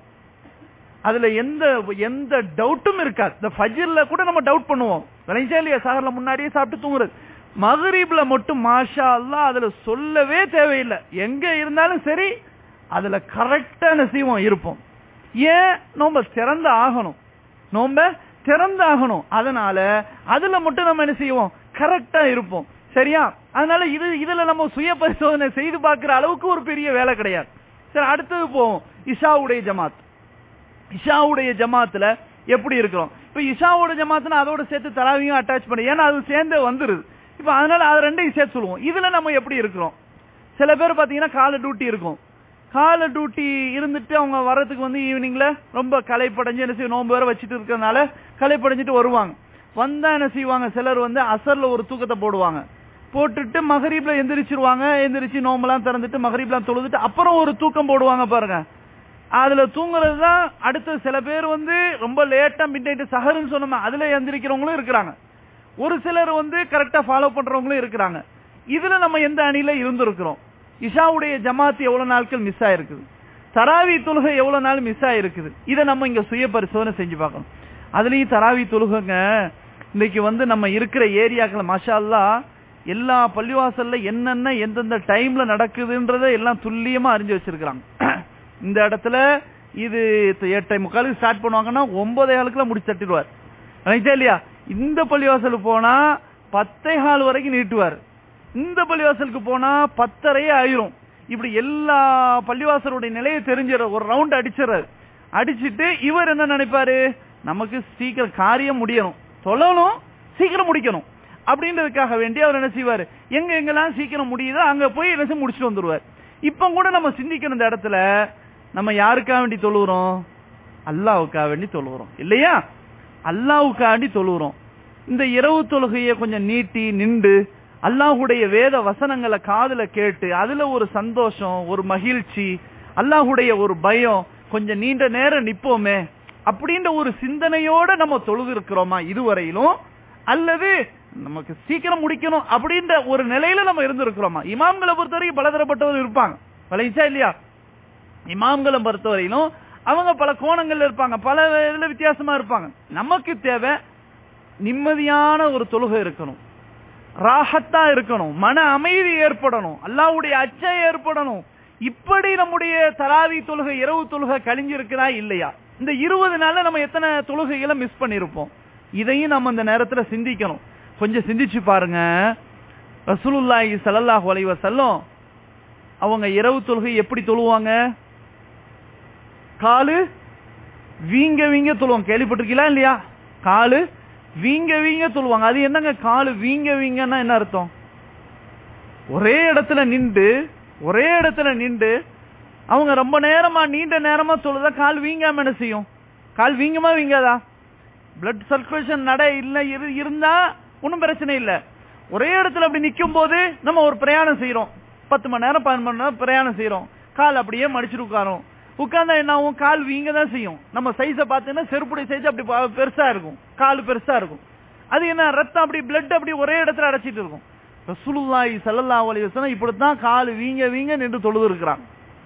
அதுல எந்த டவுட்டும் இருக்காது. இந்த ஃபஜ்ர்ல கூட நம்ம டவுட் பண்ணுவோம், விளைஞ்சா இல்லையா, சஹர்ல முன்னாடியே சாப்பிட்டு தூங்குறது. மகரிப்ல மட்டும் மாஷா அல்லாஹ் அதுல சொல்லவே தேவையில்லை, எங்க இருந்தாலும் சரி அதுல கரெக்டான செய்வோம் இருப்போம். ஏன், நோம்ப திறந்து ஆகணும், அதனால அதுல மட்டும் நம்ம என்ன செய்வோம், கரெக்டா இருப்போம். சரியா, அதனால இதுல நம்ம சுய பரிசோதனை செய்து பார்க்கிற அளவுக்கு ஒரு பெரிய வேலை கிடையாது. சரி, அடுத்தது போவோம், இஷாவுடைய ஜமாத்துல எப்படி இருக்கிறோம். இப்ப இஷாவோட ஜமாத்துனா அதோட சேர்த்து தராவியும் அட்டாச் பண்ணி, ஏன்னா அது சேர்ந்து வந்துருது. இப்ப அதனால அது ரெண்டையும் சேர்த்து சொல்லுவோம். இதுல நம்ம எப்படி இருக்கிறோம், சில பேர் பாத்தீங்கன்னா காலை டியூட்டி இருக்கும். காலை டியூட்டி இருந்துட்டு அவங்க வர்றதுக்கு வந்து ஈவினிங்ல ரொம்ப களைப்படைஞ்சு என்ன செய்ய நோன்பு வேற வச்சுட்டு இருக்கிறதுனால களைப்படைஞ்சிட்டு வருவாங்க. வந்தா என்ன செய்வாங்க, சிலர் வந்து அசர்ல ஒரு தூக்கத்தை போடுவாங்க, போட்டுட்டு மகரீப்ல எந்திரிச்சிருவாங்க. எந்திரிச்சு நோம்பெல்லாம் திறந்துட்டு மகரீப்லாம் தொழுதுட்டு அப்புறம் ஒரு தூக்கம் போடுவாங்க பாருங்க. அதுல தூங்குறதுதான் அடுத்து. சில பேர் வந்து ரொம்ப லேட்டா மிட் நைட் சஹர்னு சொன்னோம் அதுல எந்திரிக்கிறவங்களும் இருக்கிறாங்க. ஒரு சிலர் வந்து கரெக்டா ஃபாலோ பண்றவங்களும் இருக்கிறாங்க. இதுல நம்ம எந்த அணியில இருந்திருக்கிறோம்? இஷாவுடைய ஜமாத் எவ்வளவு நாட்கள் மிஸ் ஆயிருக்குது, தராவி தொழுகை எவ்வளவு நாள் மிஸ் ஆயிருக்குது. இதை நம்ம இங்க சுய பரிசோதனை செஞ்சு பார்க்கணும். அதுலயும் தராவி தொழுகைங்க இன்னைக்கு வந்து நம்ம இருக்கிற ஏரியாக்கள் மாஷா அல்லாஹ் எல்லா பள்ளிவாசல்ல என்னென்ன எந்தெந்த டைம்ல நடக்குதுன்றத எல்லாம் துல்லியமா அறிஞ்சு வச்சிருக்காங்க. இந்த இடத்துல இது 8:45 ஸ்டார்ட் பண்ணுவாங்கன்னா 9:15 முடிச்சு தட்டிடுவார் இல்லையா. இந்த பள்ளிவாசலுக்கு போனா 10:15 வரைக்கும் நீட்டுவார். இந்த பள்ளிவாசலுக்கு போனா 10:30 ஆயிரும். இப்படி எல்லா பள்ளிவாசலுடைய நிலையை தெரிஞ்சிட ஒரு ரவுண்ட் அடிச்சிடறாரு. அடிச்சிட்டு இவர் என்ன நினைப்பாரு, நமக்கு சீக்கிரம் காரியம் முடியணும், சொல்லணும், சீக்கிரம் முடிக்கணும் அப்படின்றதுக்காக வேண்டி அவர் என்ன செய்வாரு, எங்கெல்லாம் சீக்கிரம் முடியுதோ அங்க போய் என்ன செய்ய முடிச்சுட்டு வந்துருவார். இப்ப கூட நம்ம சிந்திக்கணும், இந்த இடத்துல நம்ம யாருக்காக வேண்டி தொழுகிறோம்? அல்லாஹ்வுக்காக வேண்டி தொழுகிறோம் இல்லையா? அல்லாஹ்வுக்காக வேண்டி தொழுகிறோம். இந்த இரவு தொழுகையை கொஞ்சம் நீட்டி நின்று அல்லாஹ்வுடைய வேத வசனங்களை காதுல கேட்டு அதுல ஒரு சந்தோஷம், ஒரு மகிழ்ச்சி, அல்லாஹ்வுடைய ஒரு பயம், கொஞ்சம் நீண்ட நேரம் நிப்போமே அப்படின்ற ஒரு சிந்தனையோட நம்ம தொழுது இருக்கிறோமா இதுவரையிலும்? அல்லது நமக்கு சீக்கிரம் முடிக்கணும் அப்படின்ற ஒரு நிலையில நம்ம இருந்திருக்கிறோமா? இமாம்களை பொறுத்தவரைக்கும் பலதரப்பட்டவர் இருப்பாங்க, விளைச்சா இல்லையா? இமாம்களை பொறுத்தவரையிலும் அவங்க பல கோணங்கள்ல இருப்பாங்க, பல இதுல வித்தியாசமா இருப்பாங்க. நமக்கு தேவை நிம்மதியான ஒரு தொழுகை இருக்கணும், ராஹத்தா இருக்கணும், மன அமைதி ஏற்படணும், அல்லாஹ்வுடைய அச்சம் ஏற்படணும். இப்படி நம்முடைய தராவி தொழுகை இரவு தொழுகை கழிஞ்சிருக்கிறா இல்லையா? இந்த 20 நாள்ல நம்ம எத்தனை தொழுகைகளை மிஸ் பண்ணிருப்போம்? இதையும் நம்ம இந்த நேரத்துல சிந்திக்கணும். கொஞ்சம் சிந்திச்சு பாருங்க. ரசூலுல்லாஹி ஸல்லல்லாஹு அலைஹி வஸல்லம் அவங்க இரவு தொழுகை எப்படி தொழுவாங்க? காலு வீங்க வீங்க தொழுவாங்க. கேள்விப்பட்டிருக்கீங்களா இல்லையா? காலு வீங்க வீங்க தொழுவாங்க. அது என்னங்க காலு வீங்க வீங்கன்னா என்ன அர்த்தம்? ஒரே இடத்துல நின்று அவங்க ரொம்ப நேரமா நீண்ட நேரமா தொழுதா கால் வீங்காம என்ன செய்யும்? கால் வீங்கமா வீங்காதா? பிளட் சர்க்குலேஷன் நட இல்ல இருந்தா ஒன்னும் பிரச்சனை இல்ல. ஒரே இடத்துல அப்படி நிக்கும் போது நம்ம ஒரு பிரயாணம் செய்யறோம், 10 மணி நேரம் 12 மணி நேரம் பிரயாணம் செய்யறோம், கால் அப்படியே மடிச்சுட்டு உட்கார்ந்தா என்ன ஆகும்? கால் வீங்க தான் செய்யும். நம்ம சைஸ பார்த்தீங்கன்னா செருப்புடைய சைஸ் அப்படி பெருசா இருக்கும், கால் பெருசா இருக்கும். அது என்ன ரத்தம் அப்படி பிளட் அப்படி ஒரே இடத்துல அடைச்சிட்டு இருக்கும். ரசூலுல்லாஹி ஸல்லல்லாஹு அலைஹி வஸல்லம் இப்படித்தான் கால் வீங்க வீங்க நின்று தொழுது இருக்கிறாங்க.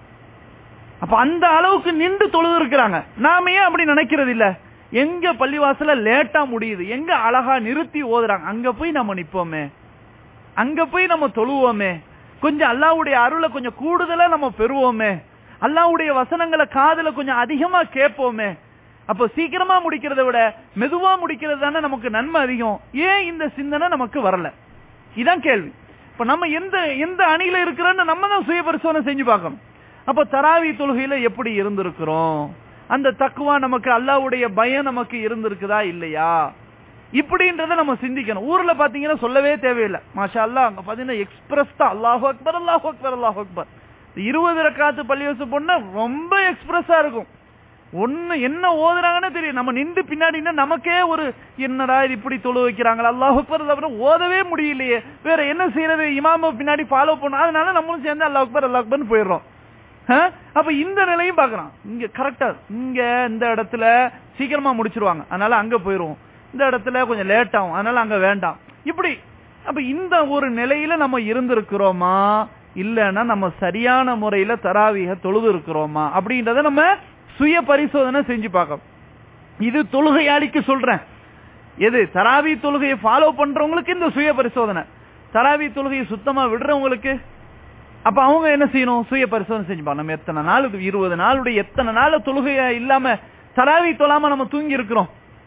அப்ப அந்த அளவுக்கு நின்று தொழுது இருக்கிறாங்க. நாம ஏன் அப்படி நினைக்கிறது இல்ல? எங்க பள்ளிவாசல லேட்டா முடியுது, எங்க அழகா நிறுத்தி ஓதுறாங்க, அங்க போய் நம்ம நிப்போமே, அங்க போய் நம்ம தொழுவோமே, கொஞ்சம் அல்லாஹ்வுடைய அருளை கொஞ்சம் கூடுதலா நம்ம பெறுவோமே, அல்லாஹ்வுடைய வசனங்களை காதுல கொஞ்சம் அதிகமா கேட்போமே. அப்ப சீக்கிரமா முடிக்கிறத விட மெதுவா முடிக்கிறது தானே நமக்கு நன்மை அதிகம். ஏன் இந்த சிந்தனை நமக்கு வரல? இதான் கேள்வி. இப்ப நம்ம எந்த அணியில இருக்கிறோன்னு நம்ம தான் சுய பரிசோதனை செஞ்சு பார்க்கணும். அப்ப தராவி தொழுகையில எப்படி இருந்திருக்கிறோம்? அந்த தக்குவா நமக்கு, அல்லாஹ்வுடைய பயம் நமக்கு இருந்திருக்குதா இல்லையா? இப்படின்றத நம்ம சிந்திக்கணும். ஊர்ல பாத்தீங்கன்னா சொல்லவே தேவையில்லை, மாஷா அல்லாஹ். அங்க பாத்தீங்கன்னா எக்ஸ்பிரஸ் தான் அல்லாஹு அக்பர் அல்லாஹு அக்பர் அல்லாஹு அக்பர். 20 ரக்காத்து பள்ளிவாசல் போனா ரொம்ப எக்ஸ்பிரஸா இருக்கும். ஒண்ணு என்ன ஓதுறாங்கன்னு தெரியும். நம்ம நின்று பின்னாடி நமக்கே ஒரு என்னடா இது இப்படி தொழு வைக்கிறாங்களா, அல்லாஹ் அக்பர் அல்லாஹ் ஓதவே முடியலையே, வேற என்ன செய்யறது, இமாம பின்னாடி ஃபாலோ பண்ணணும். அதனால நம்மளும் சேர்ந்து அல்லாஹ் அக்பர் அல்லாஹ் அக்பர்னு போயிடுறோம். அப்ப இந்த நிலையும் பாக்குறான். இங்க கரெக்டா இந்த இடத்துல சீக்கிரமா முடிச்சிருவாங்க, அதனால அங்க போயிருவோம். இந்த இடத்துல கொஞ்சம் லேட் ஆகும், அதனால அங்க வேண்டாம். இப்படி அப்ப இந்த ஒரு நிலையில நம்ம இருந்திருக்கிறோமா, இல்லன்னா நம்ம சரியான முறையில தராவிக தொழுது இருக்கிறோமா அப்படின்றத நம்ம சுய பரிசோதனை செஞ்சு பார்க்கணும். இது தொழுகையாளிக்கு சொல்றேன். எது தராவி தொழுகையை ஃபாலோ பண்றவங்களுக்கு இந்த சுய பரிசோதனை. தராவி தொழுகையை சுத்தமா விடுறவங்களுக்கு அப்ப அவங்க என்ன செய்யணும்? சுய பரிசோதனை செஞ்சுப்பா. நம்ம எத்தனை நாள், 20 நாளுடைய எத்தனை நாள் தொழுகையா இல்லாம தராவி தொழாம நம்ம தூங்கி இருக்கிறோம்?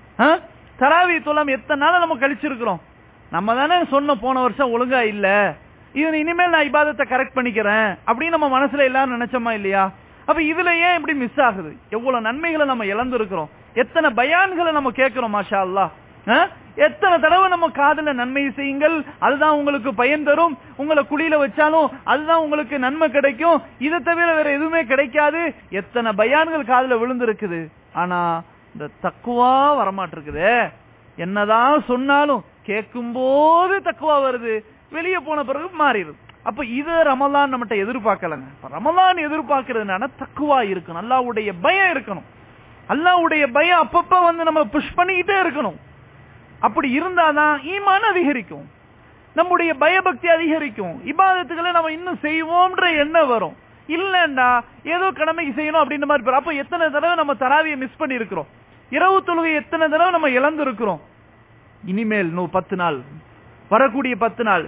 தராவி தொழாம எத்தனை நாள் நம்ம கழிச்சிருக்கிறோம்? நம்ம தானே சொன்ன போன வருஷம் ஒழுங்கா இல்ல, இது இனிமேல் நான் இபாதத்தை கரெக்ட் பண்ணிக்கிறேன் அப்படின்னு நம்ம மனசுல எல்லாரும் நினைச்சோமா இல்லையா? அப்ப இதுல ஏன் இப்படி மிஸ் ஆகுது? எவ்வளவு நன்மைகளை நம்ம இழந்து இருக்கிறோம், எத்தனை பயான்களை நம்ம கேட்கிறோம். மாஷா அல்லாஹ் எத்தனை தடவை நம்ம காதுல நன்மை செய்யுங்கள், அதுதான் உங்களுக்கு பயன் தரும். உங்களை குழியில வச்சாலும் அதுதான் உங்களுக்கு நன்மை கிடைக்கும். இதை தவிர வேற எதுவுமே கிடைக்காது. எத்தனை பயான்கள் காதுல விழுந்திருக்குது. ஆனா இந்த தக்குவா வரமாட்டிருக்குது. என்னதான் சொன்னாலும் கேட்கும் போது தக்குவா வருது, வெளியே போன பிறகு மாறிடுது. அப்ப இது ரமலான் நம்மகிட்ட எதிர்பார்க்கலங்க. ரமலான் எதிர்பார்க்கறதுனால தக்குவா இருக்கணும், அல்லாஹ்வுடைய பயம் இருக்கணும். அல்லாஹ்வுடைய பயம் அப்பப்ப வந்து நம்ம புஷ் பண்ணிக்கிட்டே இருக்கணும். அப்படி இருந்தாதான் ஈமான் அதிகரிக்கும், நம்முடைய பயபக்தி அதிகரிக்கும், இபாதத்துக்களை நம்ம இன்னும் செய்வோம்ன்ற எண்ணம் வரும். இல்லண்டா ஏதோ கடமைக்கு செய்யணும் அப்படின்ற மாதிரி. அப்ப எத்தனை தடவை நம்ம தராவியை மிஸ் பண்ணி இருக்கிறோம், இரவு தொழுகை எத்தனை தடவை நம்ம இழந்து இருக்கிறோம். இனிமேல் 10 நாள், வரக்கூடிய 10 நாள்,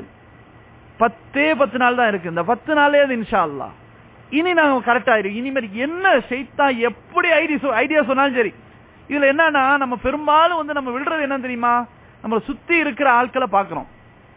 10 நாள் தான் இருக்கு. இந்த 10 நாளே அது இன்ஷா அல்லாஹ் இனி நாங்க கரெக்டா இருக்கு. இனிமேல் என்ன ஷைத்தான் எப்படி ஐடியா சொன்னாலும் சரி. இதுல என்னன்னா நம்ம பெரும்பாலும் வந்து நம்ம விடுறது என்ன தெரியுமா, நம்ம சுத்தி இருக்கிற ஆட்களை பாக்குறோம்.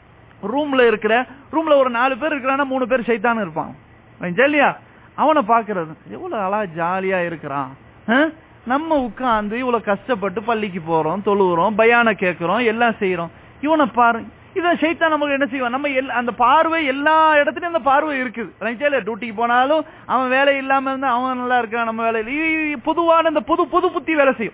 ரூம்ல ஒரு 4 பேர் இருக்கிறான்னா 3 பேர் ஷைத்தான் இருப்பான் இல்லையா. அவனை பாக்குறது எவ்வளவு அழகா ஜாலியா இருக்கிறான். நம்ம உட்கார்ந்து இவ்வளவு கஷ்டப்பட்டு பள்ளிக்கு போறோம், தொழுகிறோம், பயான கேட்கிறோம், எல்லாம் செய்யறோம். இவனை பாரு, இதான் ஷைத்தான் நமக்கு என்ன செய்வான். நம்ம அந்த பார்வை எல்லா இடத்துலயும் அந்த பார்வை இருக்குது. டியூட்டிக்கு போனாலும் அவன் வேலை இல்லாம இருந்தா அவன் நல்லா இருக்கான், நம்ம வேலை பொதுவான இந்த புது புத்தி வேலை செய்யும்.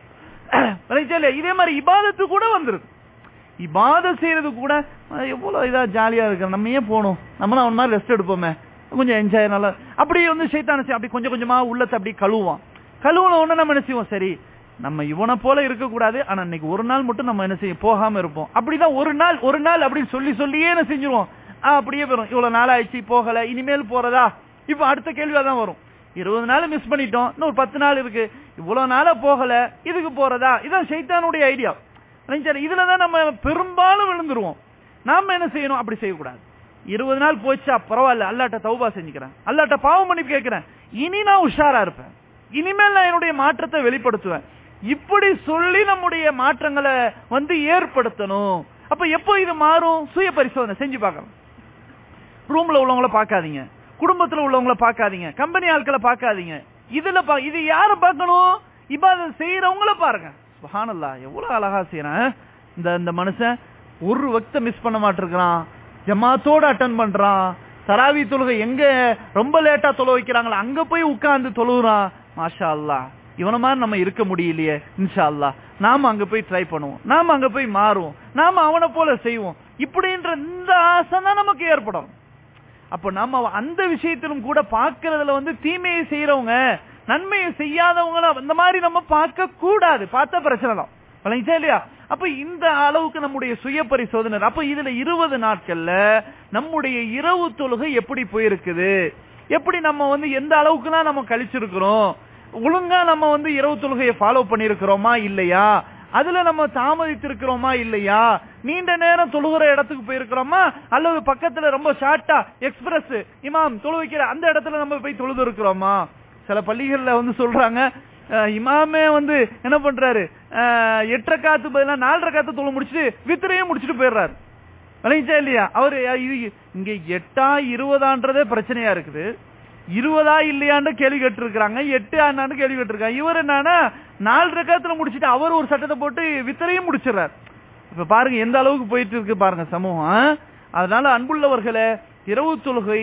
இதே மாதிரி இபாதத்து கூட வந்துருது. இபாதத் செய்யறது கூட எவ்வளவு இதா ஜாலியா இருக்கு, நம்ம ஏன் போகணும், நம்மளும் அவன் மாதிரி ரெஸ்ட் எடுப்போமே, கொஞ்சம் என்ஜாய் நல்லா. அப்படி வந்து ஷைத்தான அப்படி கொஞ்சம் கொஞ்சமா உள்ளத்தை அப்படி கழுவுவான். கழுவுன உடனே நம்ம என்ன செய்வோம், சரி நம்ம இவனை போல இருக்க கூடாது, ஆனா இன்னைக்கு ஒரு நாள் மட்டும் நம்ம என்ன செய்ய போகாம இருப்போம். அப்படிதான் ஒரு நாள் அப்படின்னு சொல்லியே என்ன செஞ்சிருவோம், அப்படியே வரும். இவ்வளவு நாள் ஆயிடுச்சு போகல, இனிமேல் போறதா. இப்ப அடுத்த கேள்விதான் வரும், 20 நாள் மிஸ் பண்ணிட்டோம், இன்னும் 10 நாள் இருக்கு, இவ்வளவு நாள போகல, இதுக்கு போறதா. இதான் ஷைத்தானுடைய ஐடியா. இதுலதான் நம்ம பெரும்பாலும் விழுந்துருவோம். நாம என்ன செய்யணும், அப்படி செய்யக்கூடாது. 20 நாள் போச்சா பரவாயில்ல, அல்லாட்ட தௌபா செஞ்சுக்கிறேன், அல்லாட்ட பாவம் பண்ணி கேட்கிறேன், இனி நான் உஷாரா இருப்பேன், இனிமேல் நான் என்னுடைய மாற்றத்தை வெளிப்படுத்துவேன். இப்படி சொல்லி நம்முடைய மாற்றங்களை வந்து ஏற்படுத்தணும். அப்ப எப்போ இது மாறும், சுய பரிசோதனை செஞ்சு பார்க்கணும். ரூம்ல உள்ளவங்களை பார்க்காதீங்க, குடும்பத்துல உள்ளவங்களை பார்க்காதீங்க, கம்பெனி ஆட்களை பார்க்காதீங்க. இது யார பார்க்கணும், இபாதத் செய்யறவங்கள பாருங்க. சுப்ஹானல்லாஹ், எவ்வளவு அழகா செய்யறான் இந்த மனுஷன். ஒரு வக்த மிஸ் பண்ண மாட்டிருக்கிறான், ஜமாத்தோட அட்டன் பண்றான், தராவி தொழுகை எங்க ரொம்ப லேட்டா தொழ வைக்கிறாங்களா அங்க போய் உட்கார்ந்து தொழுகிறான். மாஷா அல்லாஹ், இவன மாதிரி நம்ம இருக்க முடியலையே, இன்ஷா அல்லாஹ் நாம அங்க போய் ட்ரை பண்ணுவோம், நாம அங்க போய் மாறுவோம், நாம அவனை போல செய்வோம். இப்படின்ற இந்த ஆசை தான் நமக்கு ஏற்படும். அப்ப நம்ம அந்த விஷயத்திலும் கூட பார்க்கறதுல வந்து தீமையை செய்யறவங்க, நன்மையை செய்யாதவங்கள அந்த மாதிரி நம்ம பார்க்க கூடாது. பார்த்தா பிரச்சனை தான் இல்லையா. அப்ப இந்த அளவுக்கு நம்முடைய சுய பரிசோதனை. அப்ப இதுல 20 நாட்கள்ல நம்முடைய இரவு தொழுகை எப்படி போயிருக்குது, எப்படி நம்ம வந்து எந்த அளவுக்குலாம் நம்ம கழிச்சிருக்கிறோம், ஒழுங்கா நம்ம வந்து இரவு தொழுகையை ஃபாலோ பண்ணிருக்கிறோமா இல்லையா, அதுல நம்ம தாமதித்திருக்கிறோமா இல்லையா, நீண்ட நேரம் தொழுகிற இடத்துக்கு போயிருக்கிறோமா, அல்லது பக்கத்துல ரொம்ப ஷார்ட்டா எக்ஸ்பிரஸ் இமாம் தொழு வைக்கிற அந்த இடத்துல நம்ம போய் தொழுது இருக்கிறோமா. சில பள்ளிகள்ல வந்து சொல்றாங்க, இமாமே வந்து என்ன பண்றாரு, 8 ரக்காத்து பதிலா 4 ரக்காத்து தொழு முடிச்சுட்டு வித்திரையும் முடிச்சுட்டு போயிடுறாரு இல்லையா. அவரு இங்க 8 20 பிரச்சனையா இருக்குது, 20 இல்லையான்னு கேள்வி கேட்டு இருக்காங்க, 8 ஆனான்னு கேள்வி கேட்டு இருக்காங்க. இவர் என்னன்னா 4 ரக்காத்துல முடிச்சுட்டு அவர் ஒரு சட்டத்தை போட்டு வித்திரையும் முடிச்சிடறாரு. இப்ப பாருங்க எந்த அளவுக்கு போயிட்டு இருக்கு பாருங்க சமூகம். அதனால அன்புள்ளவர்களே, இரவு தொழுகை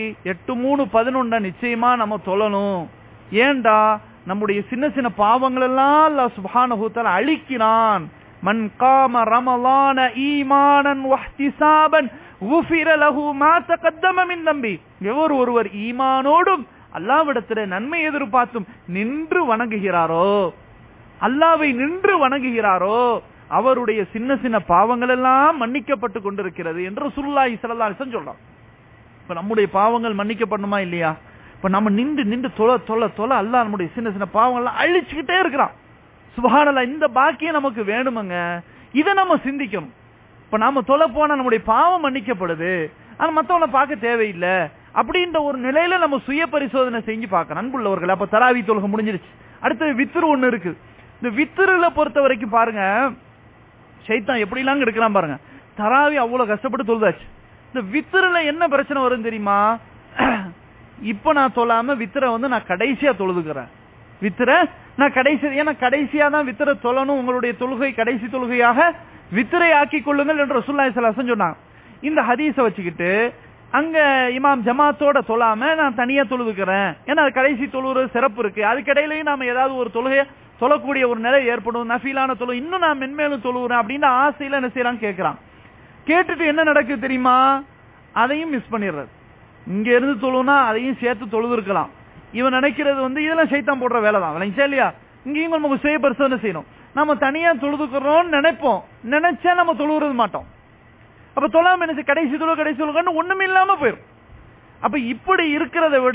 8-3-11 நிச்சயமா நம்ம தொழணும். ஏண்டா நம்முடைய சின்ன சின்ன பாவங்கள் எல்லாம் அல்லாஹ் சுப்ஹானஹு வ தஆலா அழிக்கிறான். மன் காம ரமலான ஈமானன் வஹ்திசாபன் குஃபிர லஹு மா தகத்தம மின் தம்பி. ஒருவர் ஈமானோடும் அல்லாஹ்விடத்திலே நன்மை எதிர்பார்த்தும் நின்று வணங்குகிறாரோ, அல்லாஹ்வை நின்று வணங்குகிறாரோ, அவருடைய சின்ன சின்ன பாவங்கள் எல்லாம் மன்னிக்கப்பட்டு கொண்டிருக்கிறது என்று ரசூலுல்லாஹி ஸல்லல்லாஹு அலைஹி வஸல்லம் சொல்றாங்க. இப்ப நம்முடைய பாவங்கள் மன்னிக்கப்படணுமா இல்லையா. இப்ப நம்ம நின்று தொலை அல்லாஹ் நம்முடைய சின்ன சின்ன பாவங்கள் எல்லாம் அழிச்சுக்கிட்டே இருக்கிறான். சுப்ஹானல்லாஹ், இந்த பாக்கியம் நமக்கு வேணுமங்க, இதை நம்ம சிந்திக்கணும். இப்ப நாம தொலை போனா நம்முடைய பாவம் மன்னிக்கப்படுது, ஆனா மத்தவங்களை பார்க்க தேவையில்லை அப்படின்ற ஒரு நிலையில நம்ம சுய பரிசோதனை செஞ்சு பார்க்கணும். அன்புள்ளவர்கள், அப்ப தராவி தொழுகை முடிஞ்சிருச்சு, அடுத்தது வித்ரு ஒண்ணு இருக்கு. இந்த வித்ருல பொறுத்த வரைக்கும் பாருங்க, ஷைத்தான் எப்படி எல்லாம் எடுக்கலாம் பாருங்க. தராவி அவ்வளவு கஷ்டப்பட்டு தொழுதாச்சு, இந்த வித்ருல என்ன பிரச்சனை வரும் தெரியுமா. இப்ப நான் தொழாம வித்திர வந்து நான் கடைசியா தொழுதுக்கிறேன். வித்திர நான் கடைசி, ஏன்னா கடைசியா தான் வித்திர தொழணும், உங்களுடைய தொழுகை கடைசி தொழுகையாக வித்திரை ஆக்கி கொள்ளுங்கள் என்று ரசூலுல்லாஹி ஸல்லல்லாஹு அலைஹி வஸல்லம் சொன்னாங்க. இந்த ஹதீஸை வச்சுக்கிட்டு அங்க இமாம் ஜமாத்தோட தொழாம நான் தனியா தொழுதுக்கிறேன், ஏன்னா அது கடைசி தொழுவுற சிறப்பு இருக்கு, அதுக்கிடையிலையும் நாம ஏதாவது ஒரு தொழுகையை தொழக்கூடிய ஒரு நிலை ஏற்படும், நஃபீலான தொழு இன்னும் நான் மென்மேலும் தொழுகிறேன் அப்படின்னு ஆசையில என்ன செய்யறான் கேட்கிறான். கேட்டுட்டு என்ன நடக்குது தெரியுமா, அதையும் மிஸ் பண்ணிடுறது. இங்க இருந்து தொழுனா அதையும் சேர்த்து தொழுது இருக்கலாம். இவன் நினைக்கிறது இதெல்லாம் சைத்தான் போடுற வேலை தான், விளங்கிச்சா இல்லையா? இங்கேயும் நமக்கு சுய பரிசோதனை செய்யணும். நம்ம தனியா தொழுதுக்கிறோம்னு நினைப்போம், நினைச்சா நம்ம தொழுகிறது மாட்டோம். அப்ப தொழாம என்ன கடைசி தொழுகன்னு ஒண்ணுமே இல்லாம போயிடும். அப்ப இப்படி இருக்கிறத விட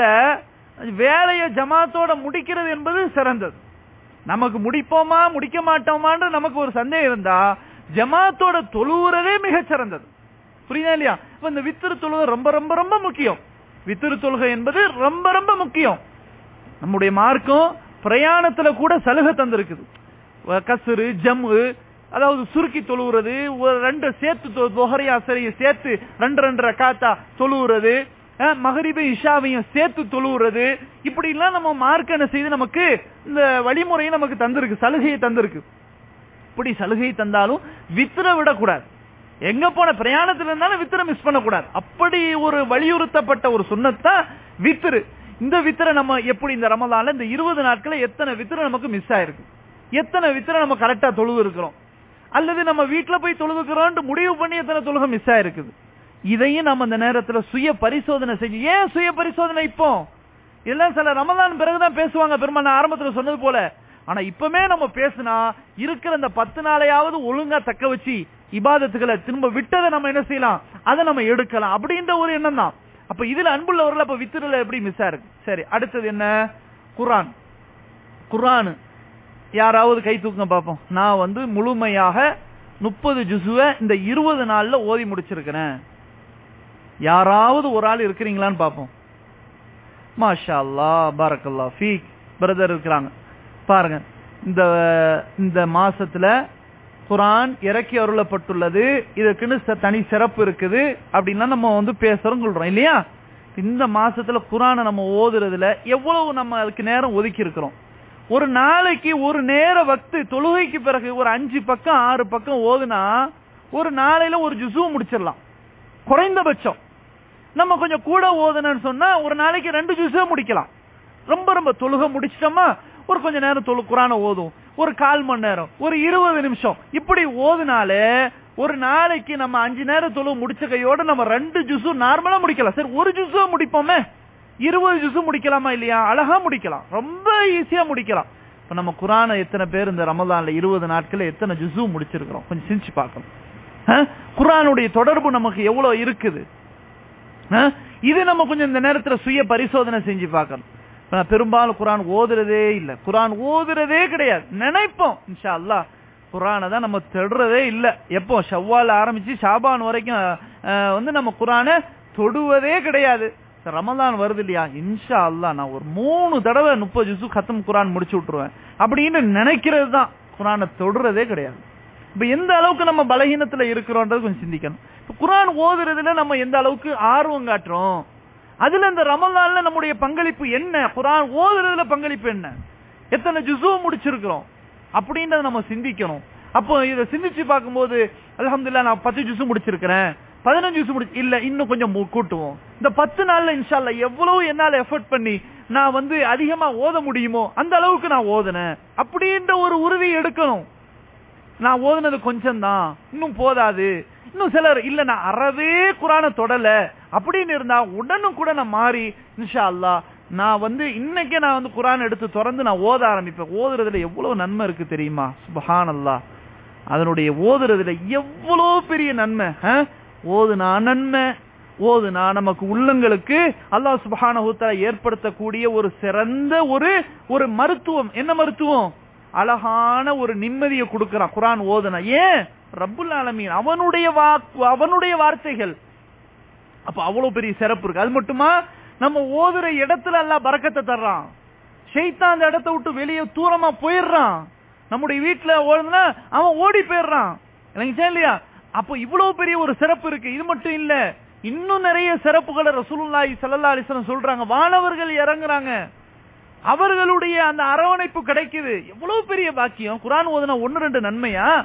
வேலையை ஜமாத்தோட முடிக்கிறது என்பது சிறந்தது. நமக்கு முடிப்போமா முடிக்க மாட்டோமான்னு நமக்கு ஒரு சந்தேகம் இருந்தா ஜமாத்தோட தொழுவுறதே மிக சிறந்தது. புரியுதா இல்லையா? இந்த வித்திரு தொழுகை ரொம்ப ரொம்ப ரொம்ப முக்கியம். வித்திரு தொழுகை என்பது ரொம்ப ரொம்ப முக்கியம். நம்முடைய மார்க்கம் பிரயாணத்துல கூட சலுகை தந்திருக்குது. கஸ்ரு ஜம்மு, அதாவது சுருக்கி தொழுவுறது, ரெண்டு சேர்த்து தொஹரி அஸ்ரை சேர்த்து 2 ரக்காத்தா தொழுவுறது, மகரிபு இஷாவையும் சேர்த்து தொழுவுறது, இப்படி எல்லாம் நம்ம மார்க்க என்ன செய்து நமக்கு இந்த வழிமுறையை நமக்கு தந்திருக்கு, சலுகையை தந்திருக்கு. இப்படி சலுகை தந்தாலும் வித்திர விடக்கூடாது. எங்க போன பிரயாணத்துல இருந்தாலும் வித்திர மிஸ் பண்ணக்கூடாது. அப்படி ஒரு வலியுறுத்தப்பட்ட ஒரு சுன்னத்தா வித்திரு. இந்த வித்திர நம்ம எப்படி இந்த ரமலான்ல இந்த 20 நாட்கள் எத்தனை வித்திர நமக்கு மிஸ் ஆயிருக்கு, எத்தனை வித்திர நம்ம கரெக்டா தொழுது இருக்கிறோம், அல்லது நம்ம வீட்டுல போய் தொழுதுக்கிறோம் முடிவு பண்ணி எத்தனை தொழுகை மிஸ் ஆயிருக்குது. இதையும் நம்ம அந்த நேரத்துல சுய பரிசோதனை செஞ்சு. ஏன் சுய பரிசோதனை இப்போ? இதெல்லாம் சில ரமலான் பிறகுதான் பேசுவாங்க, பெரும்பாலும் நான் ஆரம்பத்துல சொன்னது போல. ஆனா இப்பமே நம்ம பேசினா இருக்கிற அந்த 10 நாளையாவது ஒழுங்கா தக்க வச்சு இபாதத்துக்களை திரும்ப விட்டதை நம்ம என்ன செய்யலாம், அதை நம்ம எடுக்கலாம் அப்படின்ற ஒரு எண்ணம் தான். அப்ப இதுல அன்புள்ளவர்கள் அப்ப வித்திரல எப்படி மிஸ் ஆயிருக்கு. சரி, அடுத்தது என்ன? குர்ஆன். குர்ஆன் யாராவது கை தூக்க பார்ப்போம். நான் முழுமையாக 30 ஜுஸுவை இந்த 20 நாள்ல ஓதி முடிச்சிருக்கிறேன். யாராவது ஒரு ஆள் இருக்கிறீங்களான்னு பார்ப்போம். மாஷா அல்லாஹ், பரக்கல்லாஹ் ஃபீக். பிரதர் இருக்கிறாங்க பாருங்க. இந்த மாசத்துல குர்ஆன் இறக்கி அருளப்பட்டுள்ளது, இதற்குன்னு தனி சிறப்பு இருக்குது அப்படின்னா நம்ம பேசுறோம் சொல்றோம் இல்லையா? இந்த மாசத்துல குர்ஆனை நம்ம ஓதுறதுல எவ்வளவு நம்ம அதுக்கு நேரம் ஒதுக்கி இருக்கிறோம். ஒரு நாளைக்கு ஒரு நேர வக்து தொழுகைக்கு பிறகு ஒரு 5 பக்கம் 6 பக்கம் ஓதுனா ஒரு நாளையில ஒரு ஜுஸு முடிச்சிடலாம் குறைந்தபட்சம். நம்ம கொஞ்சம் கூட ஓதுனன்னு சொன்னா ஒரு நாளைக்கு 2 ஜுஸு முடிக்கலாம். ரொம்ப ரொம்ப தொழுகை முடிச்சிட்டோமா ஒரு கொஞ்ச நேரம் குர்ஆனை ஓதும், ஒரு 1/4 மணி நேரம், ஒரு 20 நிமிஷம் இப்படி ஓதுனாலே ஒரு நாளைக்கு நம்ம 5 நேரம் தொழுகை முடிச்ச கையோட நம்ம 2 ஜுஸு நார்மலா முடிக்கலாம். சரி, ஒரு ஜுஸு முடிப்போமே, 20 ஜுஸு முடிக்கலாமா இல்லையா? அழகா முடிக்கலாம், ரொம்ப ஈஸியா முடிக்கலாம். இப்ப நம்ம குர்ஆனை எத்தனை பேர் இந்த ரமலான்ல 20 நாட்கள் எத்தனை ஜுஸு முடிச்சிருக்கிறோம் கொஞ்சம் சிந்திச்சு பார்க்கணும். குர்ஆனுடைய தொடர்பு நமக்கு எவ்வளவு இருக்குது, இது நம்ம கொஞ்சம் இந்த நேரத்துல சுய பரிசோதனை செஞ்சு பார்க்கணும். பெரும்பாலும் குர்ஆன் ஓதுறதே இல்ல, குர்ஆன் ஓதுறதே கிடையாது. நினைப்போம் இன்ஷா அல்லாஹ் குர்ஆனை தான் நம்ம தேடுறதே இல்ல. எப்போ ஷவ்வால் ஆரம்பிச்சு ஷாபான் வரைக்கும் நம்ம குர்ஆனை தொடுவதே கிடையாது. ரமலான் வருது இல்லையா, இன்ஷா அல்லாஹ் நான் ஒரு 3 தடவை 30 ஜுஸு கத்தம் குர்ஆன் முடிச்சு விட்டுருவேன் அப்படின்னு நினைக்கிறது தான், குர்ஆனை தொடுறதே கிடையாது. இப்ப எந்த அளவுக்கு நம்ம பலகீனத்துல இருக்கிறோம்ன்றது கொஞ்சம் சிந்திக்கணும். குர்ஆன் ஓதுறதுல நம்ம எந்த அளவுக்கு ஆர்வம் காட்டுறோம், அதுல இந்த ரமலான்ல நம்முடைய பங்களிப்பு என்ன, குர்ஆன் ஓதுறதுல பங்களிப்பு என்ன, எத்தனை ஜுஸு முடிச்சிருக்கிறோம் அப்படின்றத நம்ம சிந்திக்கணும். அப்போ இதை சிந்திச்சு பார்க்கும்போது அல்ஹம்துலில்லாஹ் நான் 10 ஜுஸு முடிச்சிருக்கிறேன், 15 ஜுஸு முடிச்சு இல்ல இன்னும் கொஞ்சம் கூட்டுவோம். இந்த 10 நாள்ல இன்ஷா அல்லாஹ் எவ்வளவு என்னால எஃபர்ட் பண்ணி நான் அதிகமா ஓத முடியுமோ அந்த அளவுக்கு நான் ஓதுனேன் அப்படின்ற ஒரு உறுதி எடுக்கணும். நான் ஓதுனது கொஞ்சம் தான், இன்னும் போதாது. இன்னும் சிலர் இல்ல நான் அறவே குர்ஆனை தொடல அப்படின்னு இருந்தா உடனும் கூட நான் மாறி இன்ஷா அல்லாஹ் நான் இன்னைக்கே நான் குர்ஆன் எடுத்து திறந்து நான் ஓத ஆரம்பிப்பேன். ஓதுறதுல எவ்வளவு நன்மை இருக்கு தெரியுமா? சுப்ஹானல்லாஹ். அதனுடைய ஓதுறதுல எவ்வளவு பெரிய நன்மை. ஓதுனா நன்மை, ஓதுனா நமக்கு உள்ளங்களுக்கு அல்லாஹ் சுப்ஹானஹு வ தஆலா ஏற்படுத்தக்கூடிய ஒரு சிறந்த ஒரு மருத்துவம். என்ன மருத்துவம்? அழகான ஒரு நிம்மதியை கொடுக்கிறான் குர்ஆன் ஓதுனா. ஏன்? ரப்புல் ஆலமீன் அவனுடைய வார்த்தைகள். அப்ப அவ்வளவு பெரிய சிறப்பு இருக்கு. அது மட்டுமா நம்ம ஓதுற இடத்துல அல்லாஹ் பரக்கத்தை தர்றான். ஷைத்தான் அந்த இடத்தை விட்டு வெளியே தூரமா போயிடுறான். நம்முடைய வீட்டுல ஓடுனா அவன் ஓடி போயிடுறான் இல்லையா? அப்ப இவ்வளவு பெரிய ஒரு சிறப்பு இருக்கு. இது மட்டும் இல்ல, இன்னும் நிறைய சிறப்புகளை ரசூலுல்லாஹி ஸல்லல்லாஹு அலைஹி வஸல்லம் சொல்றாங்க. வானவர்கள் இறங்குறாங்க, அவர்களுடைய அந்த அரவணைப்பு கிடைக்குது. எவ்வளவு பெரிய பாக்கியம். குர்ஆன் ஓதுனா 1-2 நன்மையா?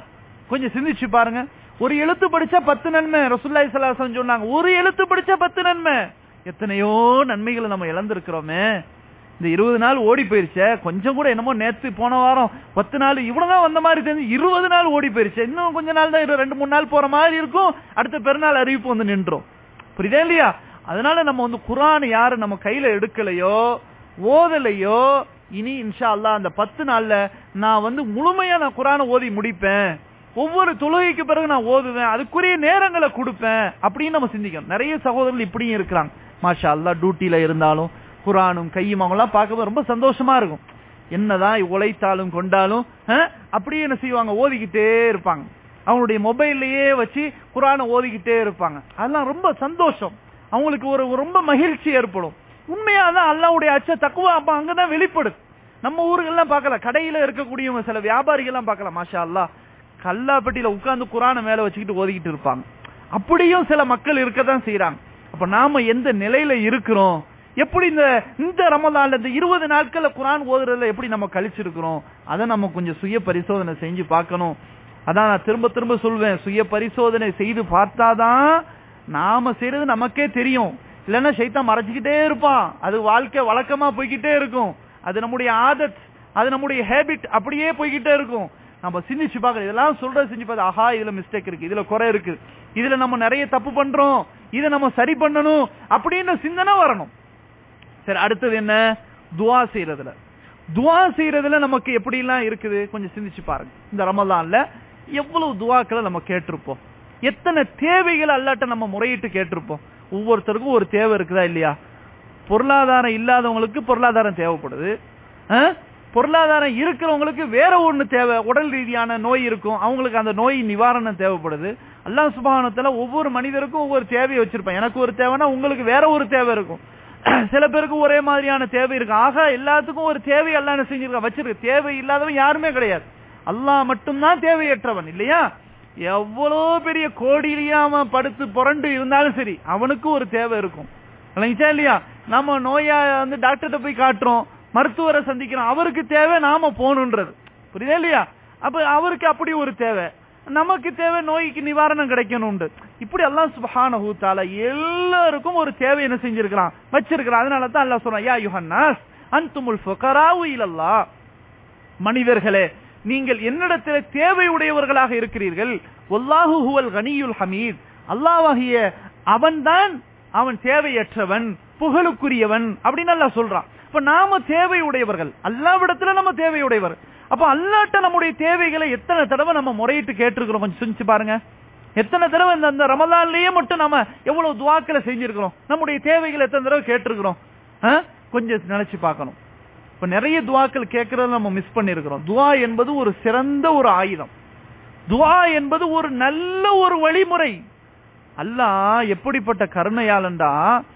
கொஞ்சம் சிந்திச்சு பாருங்க. ஒரு எழுத்து படிச்சா 10 நன்மை ரசூலுல்லாஹி ஸல்லல்லாஹு அலைஹி வஸல்லம் சொன்னாங்க. ஒரு எழுத்து படிச்சா 10 நன்மை. எத்தனையோ நன்மைகளை நம்ம இழந்திருக்கிறோமே. இந்த 20 நாள் ஓடி போயிருச்சே, கொஞ்சம் கூட என்னமோ நேத்து போன வாரம் 10 நாள் இவ்வளவுதான் வந்த மாதிரி தெரிஞ்சு 20 நாள் ஓடி போயிருச்சு. இன்னும் கொஞ்ச நாள் தான் 2-3 நாள் போற மாதிரி இருக்கும். அடுத்த பெருநாள் அறிவிப்பு வந்து நின்றோம். புரியுதா இல்லையா? அதனால நம்ம வந்து குர்ஆன் யாரு நம்ம கையில எடுக்கலையோ ஓதலையோ, இனி இன்ஷா அல்லாஹ் அந்த 10 நாள்ல நான் வந்து முழுமையா நான் குர்ஆனை ஓதி முடிப்பேன், ஒவ்வொரு தொழுகைக்கு பிறகு நான் ஓதுவேன், அதுக்குரிய நேரங்களை கொடுப்பேன் அப்படின்னு நம்ம சிந்திக்கணும். நிறைய சகோதரர்கள் இப்படியும் இருக்கிறாங்க. மாஷா அல்லாஹ் டியூட்டில இருந்தாலும் குர்ஆனும் கையும் அவங்களாம் பார்க்கும்போது ரொம்ப சந்தோஷமா இருக்கும். என்னதான் உழைத்தாலும் கொண்டாலும் அப்படியே என்ன செய்வாங்க, ஓதிக்கிட்டே இருப்பாங்க. அவங்களுடைய மொபைல்லையே வச்சு குர்ஆனை ஓதிக்கிட்டே இருப்பாங்க. அதெல்லாம் ரொம்ப சந்தோஷம். அவங்களுக்கு ஒரு ரொம்ப மகிழ்ச்சி ஏற்படும். உண்மையாதான் அல்லாஹ்வுடைய அச்ச தக்வா அப்ப அங்கதான் வெளிப்படுது. நம்ம ஊர்கள்லாம் பார்க்கலாம், கடையில இருக்கக்கூடியவங்க சில வியாபாரிகள்லாம் பார்க்கலாம், மாஷா அல்லாஹ் கல்லாப்பட்டியில உட்கார்ந்து குர்ஆனை மேல வச்சுக்கிட்டு ஓதிக்கிட்டு இருப்பாங்க. அப்படியும் சில மக்கள் இருக்கதான் செய்யறாங்க. அப்ப நாம எந்த நிலையில இருக்கிறோம், எப்படி இந்த ரமலான்ல இந்த 20 நாட்கள்ல குர்ஆன் ஓதுறதுல எப்படி நம்ம கழிச்சிருக்கிறோம், அதை நம்ம கொஞ்சம் சுய பரிசோதனை செஞ்சு பார்க்கணும். அதான் நான் திரும்ப திரும்ப சொல்வேன், சுய பரிசோதனை செய்து பார்த்தாதான் நாம செய்யறது நமக்கே தெரியும். இல்லன்னா ஷைத்தான் மறைச்சுக்கிட்டே இருப்பான். அது வாழ்க்கை வழக்கமா போய்கிட்டே இருக்கும். அது நம்முடைய ஆதத், அது நம்முடைய ஹேபிட் அப்படியே போய்கிட்டே இருக்கும். நம்ம சிந்திச்சு பார்க்கணும், இதெல்லாம் சொல்றது செஞ்சு பார்த்து, ஆஹா இதுல மிஸ்டேக் இருக்கு, இதுல குறை இருக்கு, இதுல நம்ம நிறைய தப்பு பண்றோம், இதை நம்ம சரி பண்ணணும் அப்படின்னு சிந்தனை வரணும். சரி, அடுத்தது என்ன, துஆ செய்யறதுல. துஆ செய்யறதுல நமக்கு எப்படி எல்லாம் இருக்குது கொஞ்சம் சிந்திச்சு பாருங்க. இந்த ரமலான்ல எவ்வளவு துஆக்களை நம்ம கேட்டிருப்போம், எத்தனை தேவைகளை அல்லாஹ்ட்ட நம்ம முறையிட்டு கேட்டிருப்போம். ஒவ்வொருத்தருக்கும் ஒரு தேவை இருக்குதா இல்லையா? பொருளாதாரம் இல்லாதவங்களுக்கு பொருளாதாரம் தேவைப்படுது, பொருளாதாரம் இருக்கிறவங்களுக்கு வேற ஒண்ணு தேவை, உடல் ரீதியான நோய் இருக்கும், அவங்களுக்கு அந்த நோய் நிவாரணம் தேவைப்படுது. அல்லாஹ் சுப்ஹானஹு வ தஆலா ஒவ்வொரு மனிதருக்கும் ஒவ்வொரு தேவையை வச்சிருப்பான். எனக்கு ஒரு தேவைன்னா உங்களுக்கு வேற ஒரு தேவை இருக்கும், சில பேருக்கு ஒரே மாதிரியான தேவை இருக்கு. ஆக எல்லாத்துக்கும் ஒரு தேவை அல்லாஹ் என்ன செஞ்சிருக்கான், வச்சிருக்கு. தேவை இல்லாதவன் யாருமே கிடையாது, அல்லாஹ் மட்டும்தான் தேவையற்றவன் இல்லையா? எவ்வளவு பெரிய கோடியிலேயே அவன் படுத்து புரண்டு இருந்தாலும் சரி, அவனுக்கு ஒரு தேவை இருக்கும் இல்லையா? நம்ம நோயா வந்து டாக்டர்கிட்ட போய் காட்டுறோம், மருத்துவரை சந்திக்கிறோம், அவருக்கு தேவை நாம போகணுன்றது, புரியுதா இல்லையா? அப்ப அவருக்கு அப்படி ஒரு தேவை, நமக்கு தேவை நோய்க்கு நிவாரணம் கிடைக்கணும். இப்படி அல்லாஹ் சுப்ஹானஹு வ தஆலா எல்லாருக்கும் ஒரு தேவை என்ன செஞ்சிருக்கான், வச்சிருக்கான். அதனால தான் அல்லாஹ் சொல்றான், யா யுஹன்னாஸ் அன்துமுல் ஃபுகராஉ இலல்லாஹ், மனிதர்களே நீங்கள் என்னிடத்தில் தேவை உடையவர்களாக இருக்கிறீர்கள். வல்லாஹு ஹுவல் கனியுல் ஹமீத், அல்லாஹ்வாகிய அவன்தான் அவன் தேவையற்றவன் புகழுக்குரியவன் அப்படின்னு அல்லாஹ் சொல்றான். இப்ப நாம தேவை உடையவர்கள், அல்லாஹ்விடத்துல நம்ம தேவை உடையவர். அப்ப அல்லாஹ்ட்ட நம்முடைய தேவைகளை எத்தனை தடவை நம்ம முறையிட்டு கேட்டிருக்கிறோம் கொஞ்சம் சிந்திச்சு பாருங்க. எத்தனை தடவை இந்த ரமலான்லயே மட்டும் நம்ம எவ்வளவு துஆக்களை செஞ்சிருக்கிறோம், நம்முடைய தேவைகளை எத்தனை தடவை கேட்டிருக்கிறோம் கொஞ்சம் நினைச்சு பார்க்கணும். இப்ப நிறைய துஆக்கள் கேட்கறத நம்ம மிஸ் பண்ணிருக்கிறோம். துஆ என்பது ஒரு சிறந்த ஒரு ஆயுதம், துஆ என்பது ஒரு நல்ல ஒரு வழிமுறை. அல்லாஹ் எப்படிப்பட்ட கருணையாளன்டா,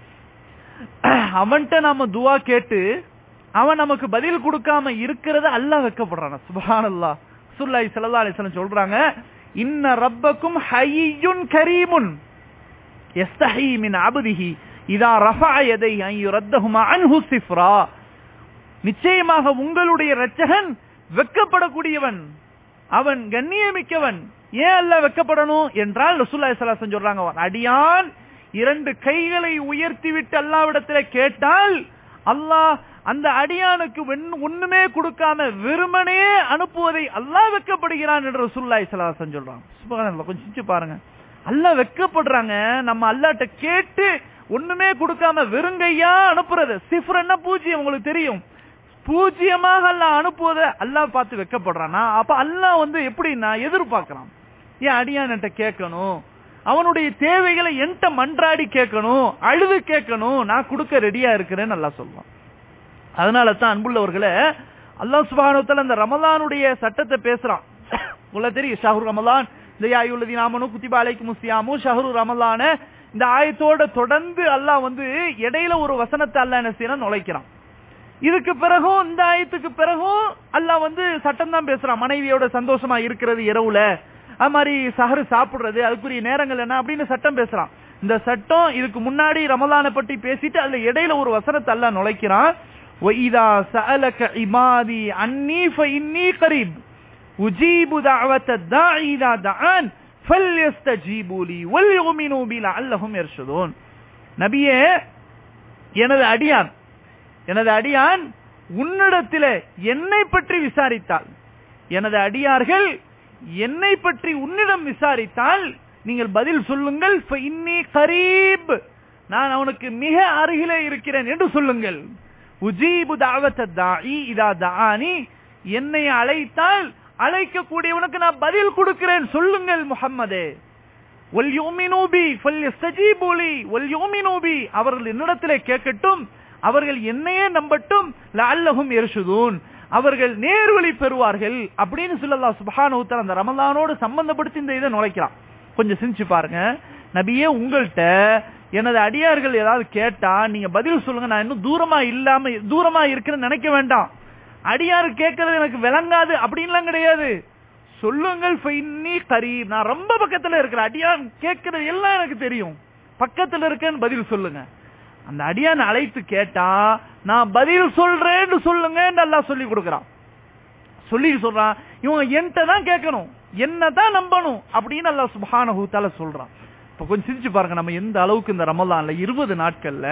அவன்கிட்ட நாம துஆ கேட்டு அவன் நமக்கு பதில் கொடுக்காம இருக்கிறத அல்லாஹ் வெக்கப்படுறான். சுப்ஹானல்லாஹ். ரசூலுல்லாஹி ஸல்லல்லாஹு அலைஹி வஸல்லம் சொல்றாங்க, இன்ன ரப்பக்கும் ஹய்யுன் கரீமுன் யஸ்தஹி மின் அப்திஹி இதா ரஃபஅ யதைஹி அன் யுரத்தஹுமா அன்ஹு சிஃப்ரா, நிச்சயமாக உங்களுடைய இரட்சகன் வெக்கப்படக்கூடியவன், அவன் கண்ணியமிக்கவன். ஏன் அல்லாஹ் வெக்கப்படணும் என்றால் ரசூலுல்லாஹி ஸல்லல்லாஹு அலைஹி வஸல்லம் சொல்றாங்க, அடியான் 2 கைகளை உயர்த்தி விட்டு அல்லாஹ்விடத்தில் கேட்டால் அல்லாஹ் அந்த அடியானுக்கு ஒண்ணுமே கொடுக்காம வெறுமனே அனுப்புவதை அல்லாஹ் வெக்கப்படுகிறான் என்று ரசூலுல்லாஹி ஸல்லல்லாஹு அலைஹி வஸல்லம் சொல்றாங்க. சுப்ஹானல்லாஹ். கொஞ்சம் சிந்திச்சு பாருங்க, அல்லாஹ் வெக்கப்படுறாங்க. நம்ம அல்லாஹ்ட்ட கேட்டு ஒண்ணுமே கொடுக்காம வெறுங்கையா அனுப்புறது, சிஃப்ரன்னா பூஜ்ஜியம், உங்களுக்கு தெரியும், பூஜ்ஜியமாக அல்லாஹ் அனுப்புவதை அல்லாஹ் பார்த்து வெக்கப்படுறானா? அப்ப அல்லாஹ் வந்து எப்படி நான் எதிர்பார்க்கலாம், ஏன் அடியான்ட்ட கேட்கணும், அவனுடைய தேவைகளை என்கிட்ட மன்றாடி கேட்கணும், அழுது கேட்கணும், நான் கொடுக்க ரெடியா இருக்கிறேன்னு அல்லாஹ் சொல்றான். அதனால தான் அன்புள்ளவர்களே, அல்லாஹ் சுப்ஹானஹு வ தஆலா இந்த ரமலானுடைய சட்டத்தை பேசுறான். உங்களுக்கு தெரியும், ஷஹ்ரு ரமலான், இந்த யா அய்யுல்லதீன ஆமனூ குத்திப அலைக்குமுஸ் ஸியாமு ஷஹ்ரு ரமலான, இந்த ஆயத்தோட தொடர்ந்து அல்லாஹ் வந்து இடையில ஒரு வசனத்தை அல்லாஹ் என்ன செய்யறான், நுழைக்கிறான். இதுக்கு பிறகும் இந்த ஆயத்துக்கு பிறகும் அல்லாஹ் வந்து சட்டம் தான் பேசுறான். மனைவியோட சந்தோஷமா இருக்கிறது இரவுல, அது மாதிரி சஹரு சாப்பிடுறது, அதுக்குரிய நேரங்கள் என்ன அப்படின்னு சட்டம் பேசுறான். இந்த சட்டம் இதுக்கு முன்னாடி ரமலானை பற்றி பேசிட்டு அதுல இடையில ஒரு வசனத்தை அல்லாஹ் நுழைக்கிறான். وَإِذَا سَأَلَكَ عِبَادِي عَنِّي فَإِنِّي قَرِيبٌ உஜீபு தஅவத தாஇ இதா தஆன் ஃபல்யஸ்தஜீபு லி வல்யுமினு பி லஅல்லஹும் யர்ஷுதூன். நபியே, எனது அடியான் உன்னிடத்திலே என்னை பற்றி விசாரித்தால், எனது அடியார்கள் என்னை பற்றி உன்னிடம் விசாரித்தால் நீங்கள் பதில் சொல்லுங்கள், ஃபஇன்னி கரீப், நான் அவனுக்கு மிக அருகிலே இருக்கிறேன் என்று சொல்லுங்கள். உஜீபு தஅவத தாஇ இதா தஆனி, என்னை அழைத்தால் அழைக்கக்கூடியவனுக்கு நான் பதில் கொடுக்கிறேன் சொல்லுங்கள் முஹம்மதே. வல்யுமினு பி ஃபல்யஸ்தஜீபு லி வல்யுமினு பி, அவர்கள் என்னிடத்திலே கேட்கட்டும், அவர்கள் என்னையே நம்பட்டும், லஅல்லஹும் யர்ஷுதூன், அவர்கள் நேர்வழி பெறுவார்கள் அப்படின்னு ஸல்லல்லாஹு சுப்ஹானஹு வ தஆலா அந்த ரமலானோடு சம்பந்தப்படுத்தி இந்த இதை நுழைக்கிறான். கொஞ்சம் சிந்திச்சு பாருங்க. நபியே, உங்கள்கிட்ட எனது அடியார்கள் ஏதாவது கேட்டா நீங்க பதில் சொல்லுங்க, நான் இன்னும் தூரமா இருக்கிறேன்னு நினைக்க வேண்டாம். அடியார் கேட்கறது எனக்கு விளங்காது அப்படின்லாம் கிடையாது. சொல்லுங்கள், ஃபஇன்னி கரீப், நான் ரொம்ப பக்கத்துல இருக்கிறேன், அடியான் கேட்கறது எல்லாம் எனக்கு தெரியும், பக்கத்துல இருக்கேன்னு பதில் சொல்லுங்க. அந்த அடியான் அழைத்து கேட்டா நான் பதில் சொல்றேன்னு சொல்லுங்க அல்லாஹ் சொல்லி கொடுக்கிறான். சொல்றான், இவங்க என்கிட்ட தான் கேட்கணும், என்னதான் நம்பணும் அப்படின்னு அல்லாஹ் சுப்ஹானஹு வ தஆலா சொல்றான். இப்ப கொஞ்சம் சிரிச்சு பாருங்க, நம்ம எந்த அளவுக்கு இந்த ரமலான்ல 20 நாட்கள்ல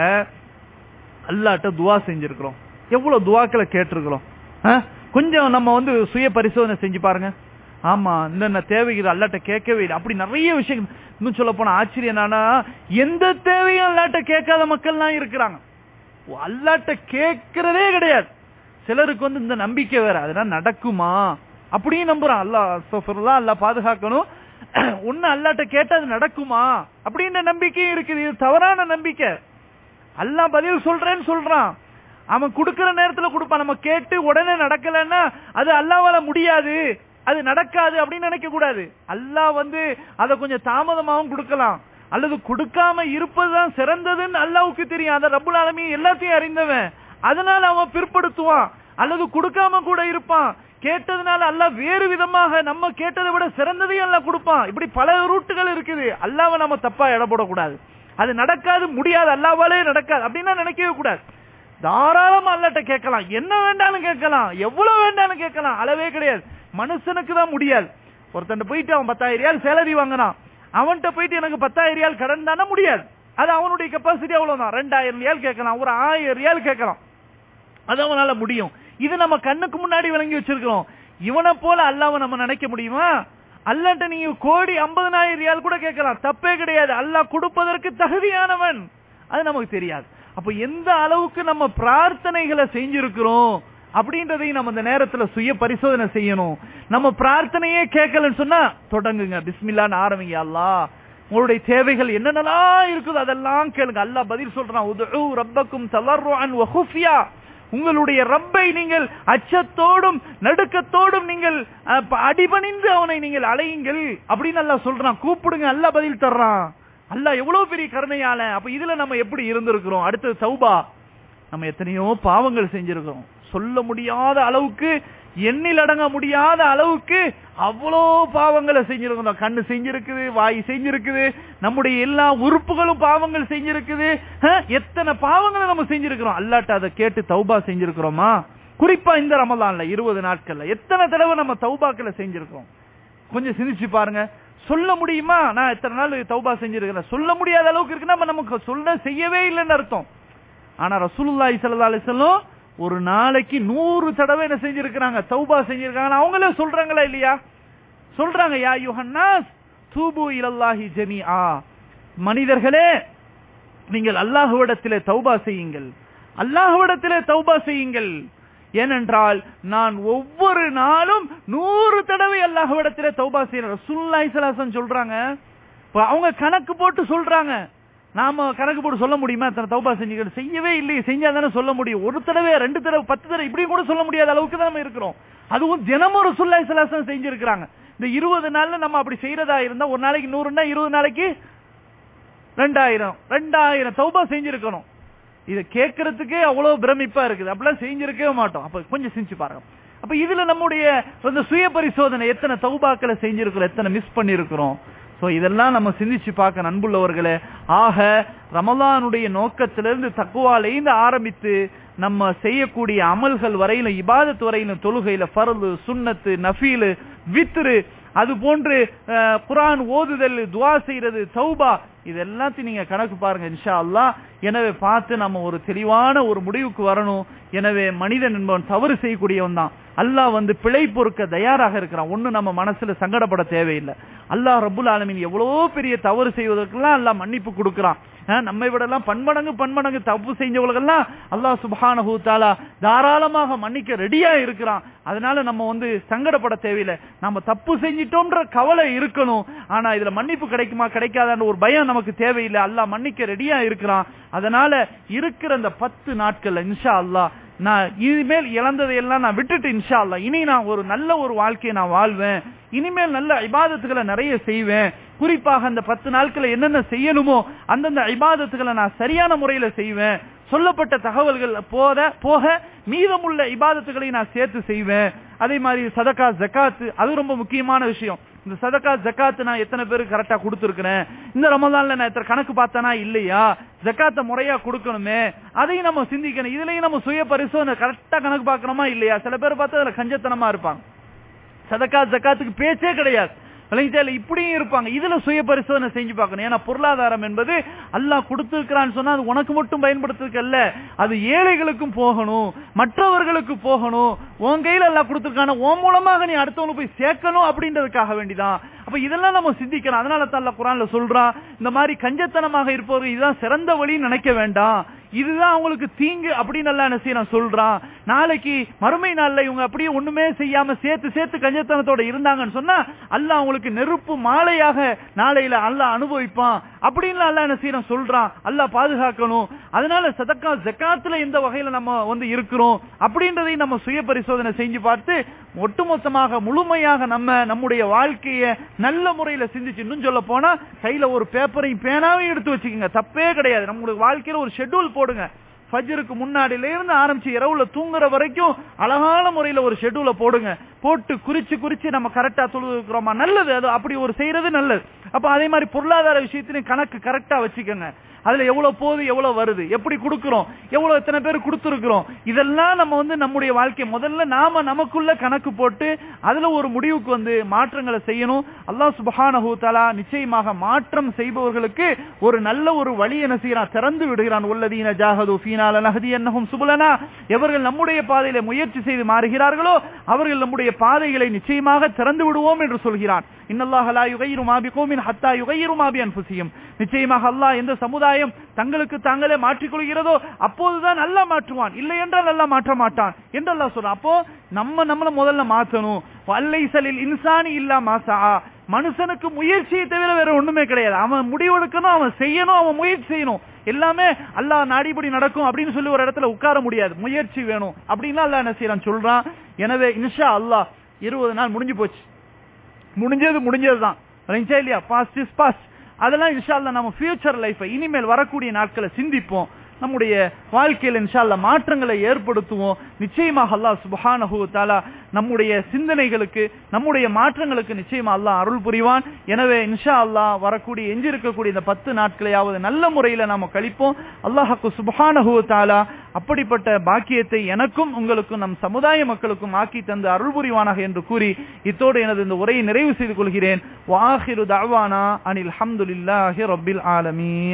அல்லாஹ்ட்ட துஆ செஞ்சிருக்கிறோம், எவ்வளவு துஆக்களை கேட்டிருக்கிறோம். கொஞ்சம் நம்ம சுய பரிசோதனை செஞ்சு பாருங்க. ஆமா, இந்த தேவைகள் அல்லாஹ்ட்ட கேட்கவே இல்லை, அப்படி நிறைய விஷயங்கள். இன்னும் சொல்ல போனா ஆச்சரியம் என்னன்னா, எந்த தேவையும் அல்லாஹ்ட்ட கேட்காத மக்கள்லாம் இருக்கிறாங்க, அல்லாஹ்ட்ட கேட்கிறதே கிடையாது. சிலருக்கு இந்த நம்பிக்கை வேற, அதெல்லாம் நடக்குமா அப்படின்னு நம்புறான். அல்லாஹ் பாதுகாக்கணும். ஒன்னு அல்லாஹ்ட்ட கேட்டா அது நடக்குமா அப்படின்ற நம்பிக்கையும் இருக்குது. இது தவறான நம்பிக்கை. அல்லாஹ் பதில் சொல்றேன்னு சொல்றான், அவன் கொடுக்கிற நேரத்துல கொடுப்பான். நம்ம கேட்டு உடனே நடக்கலன்னா அது அல்லாஹ்வால முடியாது, அது நடக்காது அப்படின்னு நினைக்க கூடாது. அல்லாஹ் அதை கொஞ்சம் தாமதமாகவும் கொடுக்கலாம், அல்லது கொடுக்காம இருப்பதுதான் சிறந்ததுன்னு அல்லாஹ்வுக்கு தெரியும். அத ரப்புல் ஆலமீன் எல்லாத்தையும் அறிந்தவன், அதனால அவன் பிற்படுத்துவான், அல்லது கொடுக்காம கூட இருப்பான். கேட்டதுனால அல்லாஹ் வேறு விதமாக நம்ம கேட்டதை விட சிறந்ததையும் அல்லாஹ் கொடுப்பான். இப்படி பல ரூட்டுகள் இருக்குது. அல்லாஹ்வை நம்ம தப்பா எடை போடக்கூடாது. அது நடக்காது, முடியாது, அல்லாஹ்வாலே நடக்காது அப்படின்னா நினைக்கவே கூடாது. தாராளமா அல்லாஹ்ட்ட கேட்கலாம், என்ன வேண்டாலும் கேட்கலாம், எவ்வளவு வேண்டாலும் கேட்கலாம், அளவே கிடையாது. மனுஷனுக்கு தான் முடியாது. ஒருத்தன் போயிட்டு அவன் 10,000 ரியால் சேலரி வாங்கினான், அவன்கிட்ட போயிட்டு எனக்கு 10,000 ரியால் கடன் தானே முடியாது. அது அவனுடைய கெப்பாசிட்டி அவ்வளவுதான். 2,000 ரியால் கேட்கலாம், ஒரு 1000 ரியால் கேட்கலாம், அது அவனால முடியும். இது நம்ம கண்ணுக்கு முன்னாடி விளங்கி வச்சிருக்கிறோம். இவனை போல அல்லாஹ்வை நம்ம நினைக்க முடியுமா? அல்லாஹ்ட்ட நீங்க கோடி 50,000 ரியால் கூட கேட்கலாம், தப்பே கிடையாது. அல்லாஹ் கொடுப்பதற்கு தகுதியானவன், அது நமக்கு தெரியாது. அப்ப எந்த அளவுக்கு நம்ம பிரார்த்தனைகளை செஞ்சிருக்கிறோம் அப்படின்றதையும் நம்ம இந்த நேரத்துல சுய பரிசோதனை செய்யணும். நம்ம பிரார்த்தனையே கேட்கலன்னு சொன்னா தொடங்குங்க, பிஸ்மில்லான்னு ஆரம்பிங்க. அல்லாஹ் உங்களுடைய தேவைகள் என்னென்னலாம் இருக்குதோ அதெல்லாம் கேளுங்க. அல்லாஹ் பதில் சொல்றான், உதுஉ ரப்பக்கும் தலர்ருஅன் வ குஃபியா, உங்களுடைய ரப்பை நீங்கள் அச்சத்தோடும் நடுக்கத்தோடும் நீங்கள் அடிபணிந்து அவனை நீங்கள் அழையுங்கள் அப்படின்னு அல்லாஹ் சொல்றான். கூப்பிடுங்க, அல்லாஹ் பதில் தர்றான். அல்லாஹ் எவ்வளவு பெரிய கருணையால. அப்ப இதுல நம்ம எப்படி இருந்திருக்கிறோம்? அடுத்தது தௌபா. நம்ம எத்தனையோ பாவங்கள் செஞ்சிருக்கிறோம், சொல்ல முடியாத அளவுக்கு, எண்ணில் அடங்க முடியாத அளவுக்கு அவ்வளோ பாவங்களை செஞ்சிருக்கிறோம். கண்ணு செஞ்சிருக்குது, வாய் செஞ்சிருக்குது, நம்முடைய எல்லா உறுப்புகளும் பாவங்கள் செஞ்சிருக்குது. எத்தனை பாவங்களை நம்ம செஞ்சிருக்கிறோம். அல்லாஹ்ட்ட அதை கேட்டு தௌபா செஞ்சிருக்கிறோமா? குறிப்பா இந்த ரமலான்ல 20 நாட்கள்ல எத்தனை தடவை நம்ம தௌபாக்களை செஞ்சிருக்கிறோம்? கொஞ்சம் சிந்திச்சு பாருங்க. சொல்ல முடியுமா நான் எத்தனை நாள் தௌபா செஞ்சிருக்கிறேன்? சொல்ல முடியாத அளவுக்கு இருக்குன்னா நமக்கு சொல்ல செய்யவே இல்லைன்னு அர்த்தம். ஆனா ரசூலுல்லாஹி ஸல்லல்லாஹு அலைஹி வஸல்லம் ஒரு நாளைக்கு 100 தடவை என்ன செஞ்சிருக்கிறாங்க? தௌபா செஞ்சிருக்காங்க. அவங்களே சொல்றாங்களா இல்லையா? சொல்றாங்க, யா யுஹன்னாஸ் தூபு இலல்லாஹி ஜமீஆ, மனிதர்களே நீங்கள் அல்லாஹ்விடத்திலே தௌபா செய்யுங்கள், அல்லாஹ்விடத்திலே தௌபா செய்யுங்கள். ஏனென்றால் நான் ஒவ்வொரு நாளும் 100 தடவை அல்லாஹ்விடத்திலே தௌபா செய்யறேன். ரசூலுல்லாஹி ஸல்லல்லாஹு அலைஹி வஸல்லம் சொல்றாங்க. அவங்க கணக்கு போட்டு சொல்றாங்க. நாம கணக்கு போட்டு சொல்ல முடியுமா தன தௌபா செஞ்சு? செய்யவே இல்லை. செஞ்சாதானே சொல்ல முடியும். ஒரு தடவை 2 தடவை 10 தடவை இப்படி கூட சொல்ல முடியாத அளவுக்கு தான் நம்ம இருக்கிறோம். அதுவும் தினமும் ரசூலுல்லாஹி ஸல்லல்லாஹு அலைஹி வஸல்லம் செஞ்சிருக்காங்க. இந்த 20 நாள்ல நம்ம அப்படி செய்யறதா இருந்தா ஒரு நாளைக்கு 100ன்னா 20 நாளைக்கு 2000 தௌபா செஞ்சிருக்கணும். இதை கேட்கறதுக்கே அவ்வளவு பிரமிப்பா இருக்குது. அப்படிலாம் செஞ்சிருக்கவே மாட்டோம். அப்ப கொஞ்சம் சிந்திச்சு பாருங்க. அப்ப இதுல நம்முடைய சுய பரிசோதனை, எத்தனை தௌபாக்களை செஞ்சிருக்கிறோம், எத்தனை மிஸ் பண்ணிருக்கிறோம். சோ இதெல்லாம் நம்ம சிந்திச்சு பார்க்க அன்புள்ளவர்களே. ஆக ரமலானுடைய நோக்கத்திலிருந்து தக்வாலேந்து ஆரம்பித்து நம்ம செய்யக்கூடிய அமல்கள் வரையிலும் இபாதத் வரையிலும் தொழுகையில ஃபர்து, சுன்னத்து, நஃபீல், வித்ரு, அது போன்று குர்ஆன் ஓதுதல், துஆ செய்யறது, தௌபா, இது எல்லாத்தையும் நீங்க கணக்கு பாருங்க இன்ஷா அல்லாஹ். எனவே பார்த்து நம்ம ஒரு தெளிவான ஒரு முடிவுக்கு வரணும். எனவே மனிதன் என்பவன் தவறு செய்யக்கூடியவன் தான். அல்லாஹ் பிழை பொறுக்க தயாராக இருக்கிறான். ஒண்ணு நம்ம மனசுல சங்கடப்பட தேவையில்லை. அல்லாஹ் ரப்புல் ஆலமீன் எவ்வளவு பெரிய தவறு செய்வதற்கெல்லாம் அல்லாஹ் மன்னிப்பு கொடுக்கிறான். நம்மை விட எல்லாம் பன்மடங்கு தப்பு செஞ்சவர்களெல்லாம் அல்லாஹ் சுப்ஹானஹு தஆலா தாராளமாக மன்னிக்க ரெடியா இருக்கிறான். அதனால நம்ம சங்கடப்பட தேவையில்லை. நம்ம தப்பு செஞ்சிட்டோம்ன்ற கவலை இருக்கணும். ஆனா இதுல மன்னிப்பு கிடைக்குமா கிடைக்காதான்னு ஒரு பயம் நமக்கு தேவையில்லை. அல்லாஹ் மன்னிக்க ரெடியா இருக்கிறான். அதனால இருக்கிற அந்த 10 நாட்கள் இன்ஷா அல்லாஹ் நான் இனிமேல் இழந்ததையெல்லாம் நான் விட்டுட்டு இன்ஷா அல்லாஹ் இனி நான் ஒரு நல்ல ஒரு வாழ்க்கையை நான் வாழ்வேன். இனிமேல் நல்ல இபாதத்துகளை நிறைய செய்வேன். குறிப்பாக அந்த 10 நாட்களை என்னென்ன செய்யணுமோ அந்தந்த இபாதத்துகளை நான் சரியான முறையில செய்வேன். சொல்லப்பட்ட தகவல்கள் போக மீதமுள்ள இபாதத்துகளை நான் சேர்த்து செய்வேன். அதே மாதிரி சதகா, ஜகாத், அது ரொம்ப முக்கியமான விஷயம். இந்த சதகா, ஜகாத் நான் எத்தனை பேருக்கு கரெக்டா கொடுத்திருக்கிறேன், இந்த ரமலான்ல நான் எத்தனை கணக்கு பார்த்தனா இல்லையா, ஜகாத்தை முறையா கொடுக்கணுமே, அதையும் நம்ம சிந்திக்கணும். இதுலயும் நம்ம சுய பரிசோதனை கரெக்டா கணக்கு பார்க்கணுமா இல்லையா. சில பேர் பார்த்தா அதுல கஞ்சத்தனமா இருப்பாங்க. சதகா, ஜகாத்துக்கு பேச்சே கிடையாது. இப்படியும் இருப்பாங்க. இதுல சுய பரிசோதனை செஞ்சு பார்க்கணும். ஏன்னா பொருளாதாரம் என்பது அல்லாஹ் கொடுத்திருக்கிறான்னு சொன்னா அது உனக்கு மட்டும் பயன்படுத்துறதுக்கு அல்ல, அது ஏழைகளுக்கும் போகணும், மற்றவர்களுக்கு போகணும். உன் கையில அல்லாஹ் கொடுத்திருக்கான உன் மூலமாக நீ அடுத்தவங்க போய் சேர்க்கணும் அப்படின்றதுக்காக வேண்டிதான். அப்ப இதெல்லாம் நம்ம சிந்திக்கணும். அதனால தான் அல்லாஹ் குர்ஆன்ல சொல்றான், இந்த மாதிரி கஞ்சத்தனமாக இருப்பவர்கள் இதுதான் சிறந்த வழின்னு நினைக்க வேண்டாம், இதுதான் அவங்களுக்கு தீங்கு அப்படின்னு எல்லாம் என்ன செய்ய சொல்றான். நாளைக்கு மறுமை நாள்ல இவங்க அப்படியே ஒண்ணுமே செய்யாம சேர்த்து கஞ்சத்தனத்தோட இருந்தாங்கன்னு சொன்னா அல்லாஹ் அவங்களுக்கு நெருப்பு மாலையாக நாளையில அல்லாஹ் அனுபவிப்பான் அப்படின்னு அல்லாஹ் என்ன செய்ய சொல்றான். அல்லாஹ் பாதுகாக்கணும். அதனால சதக்கா, ஜகாத்துல எந்த வகையில நம்ம இருக்கிறோம் அப்படின்றதை நம்ம சுய பரிசோதனை செஞ்சு பார்த்து ஒட்டுமொத்தமாக முழுமையாக நம்முடைய வாழ்க்கையை நல்ல முறையில சிந்திச்சு, இன்னும் சொல்ல போனா கையில ஒரு பேப்பரையும் பேனாவையும் எடுத்து வச்சுக்கோங்க, தப்பே கிடையாது. நம்மளுடைய வாழ்க்கையில ஒரு ஷெட்யூல் போடுங்க. ஃபஜ்ருக்கு முன்னாடில இருந்து ஆரம்பிச்சு இரவுல தூங்குற வரைக்கும் அழகான முறையில ஒரு ஷெட்யூல போடுங்க. போட்டு குறிச்சு நம்ம கரெக்டா தொழுகிறோமா, நல்லது. அது அப்படி ஒரு செய்யறது நல்லது. அப்ப அதே மாதிரி பொருளாதார விஷயத்திலும் கணக்கு கரெக்டா வச்சுக்கோங்க. அதுல எவ்வளவு போகுது, எவ்வளவு வருது, எப்படி கொடுக்கிறோம், எவ்வளவு எத்தனை பேர் கொடுத்திருக்கிறோம், இதெல்லாம் நம்ம நம்முடைய வாழ்க்கை முதல்ல நாம நமக்குள்ள கணக்கு போட்டு அதுல ஒரு முடிவுக்கு மாற்றங்களை செய்யணும். அல்லாஹ் சுப்ஹானஹு தஆலா நிச்சயமாக மாற்றம் செய்பவர்களுக்கு ஒரு நல்ல ஒரு வழி என்ன செய்யறான், திறந்து விடுகிறான். வல்லதீன ஜாஹது ஃபீனா லனஹ்தியன்னஹும் சுபுலனா, எவர்கள் நம்முடைய பாதையில முயற்சி செய்து மாறுகிறார்களோ அவர்கள் நம்முடைய பாதைகளை நிச்சயமாக திறந்து விடுவோம் என்று சொல்கிறான். இன்னல்லாஹ லா யுகையிரு மா பிகௌமின் ஹத்தா யுகையிரு மா பிஅன்ஃபுஸிஹிம், நிச்சயமாக அல்லாஹ் எந்த சமுதாயம் தங்களுக்கு தாங்களே மாற்றிக்கொள்கிறதோ அப்போதுதான் அல்லாஹ் மாற்றுவான், இல்லை என்றால் அல்லாஹ் மாற்ற மாட்டான் என்று அல்லாஹ் சொல்றான். அப்போ நம்மள முதல்ல மாற்றணும். வல்லைஸலில் இன்சானி இல்லா மா ஸஆ, மனுஷனுக்கு முயற்சியை தவிர வேற ஒண்ணுமே கிடையாது. அவன் முடிவெடுக்கணும், அவன் செய்யணும், அவன் முயற்சி செய்யணும். எல்லாமே அல்லாஹ் நாடிபடி நடக்கும் அப்படின்னு சொல்லி ஒரு இடத்துல உட்கார முடியாது. முயற்சி வேணும் அப்படின்னு அல்லாஹ் என்ன செய்யறான் சொல்றான். எனவே இன்ஷா அல்லாஹ் 20 நாள் முடிஞ்சு போச்சு, முடிஞ்சதுதான் இல்லையா, பாஸ்ட் இஸ் பாஸ்ட். அதெல்லாம் இன்ஷா அல்லாஹ் நம்ம ஃபியூச்சர் லைஃப் இனிமேல் வரக்கூடிய நாட்களை சிந்திப்போம். நம்முடைய வாழ்க்கையில் இன்ஷா அல்லாஹ் மாற்றங்களை ஏற்படுத்துவோம். நிச்சயமாக அல்லாஹ் சுப்ஹானஹு தஆலா நம்முடைய சிந்தனைகளுக்கு, நம்முடைய மாற்றங்களுக்கு நிச்சயமா அல்லாஹ் அருள் புரிவான். எனவே இன்ஷா அல்லாஹ் வரக்கூடிய எஞ்சி இருக்கக்கூடிய இந்த 10 நாட்களையாவது நல்ல முறையில நாம கழிப்போம். அல்லாஹ் சுப்ஹானஹு தஆலா அப்படிப்பட்ட பாக்கியத்தை எனக்கும் உங்களுக்கும் நம் சமுதாய மக்களுக்கும் ஆக்கி தந்து அருள் புரிவானாக என்று கூறி இத்தோடு எனது இந்த உரையை நிறைவு செய்து கொள்கிறேன். வஆகிரு தஅவானா அனில் ஹம்துலில்லாஹி ரப்பில் ஆலமீன்.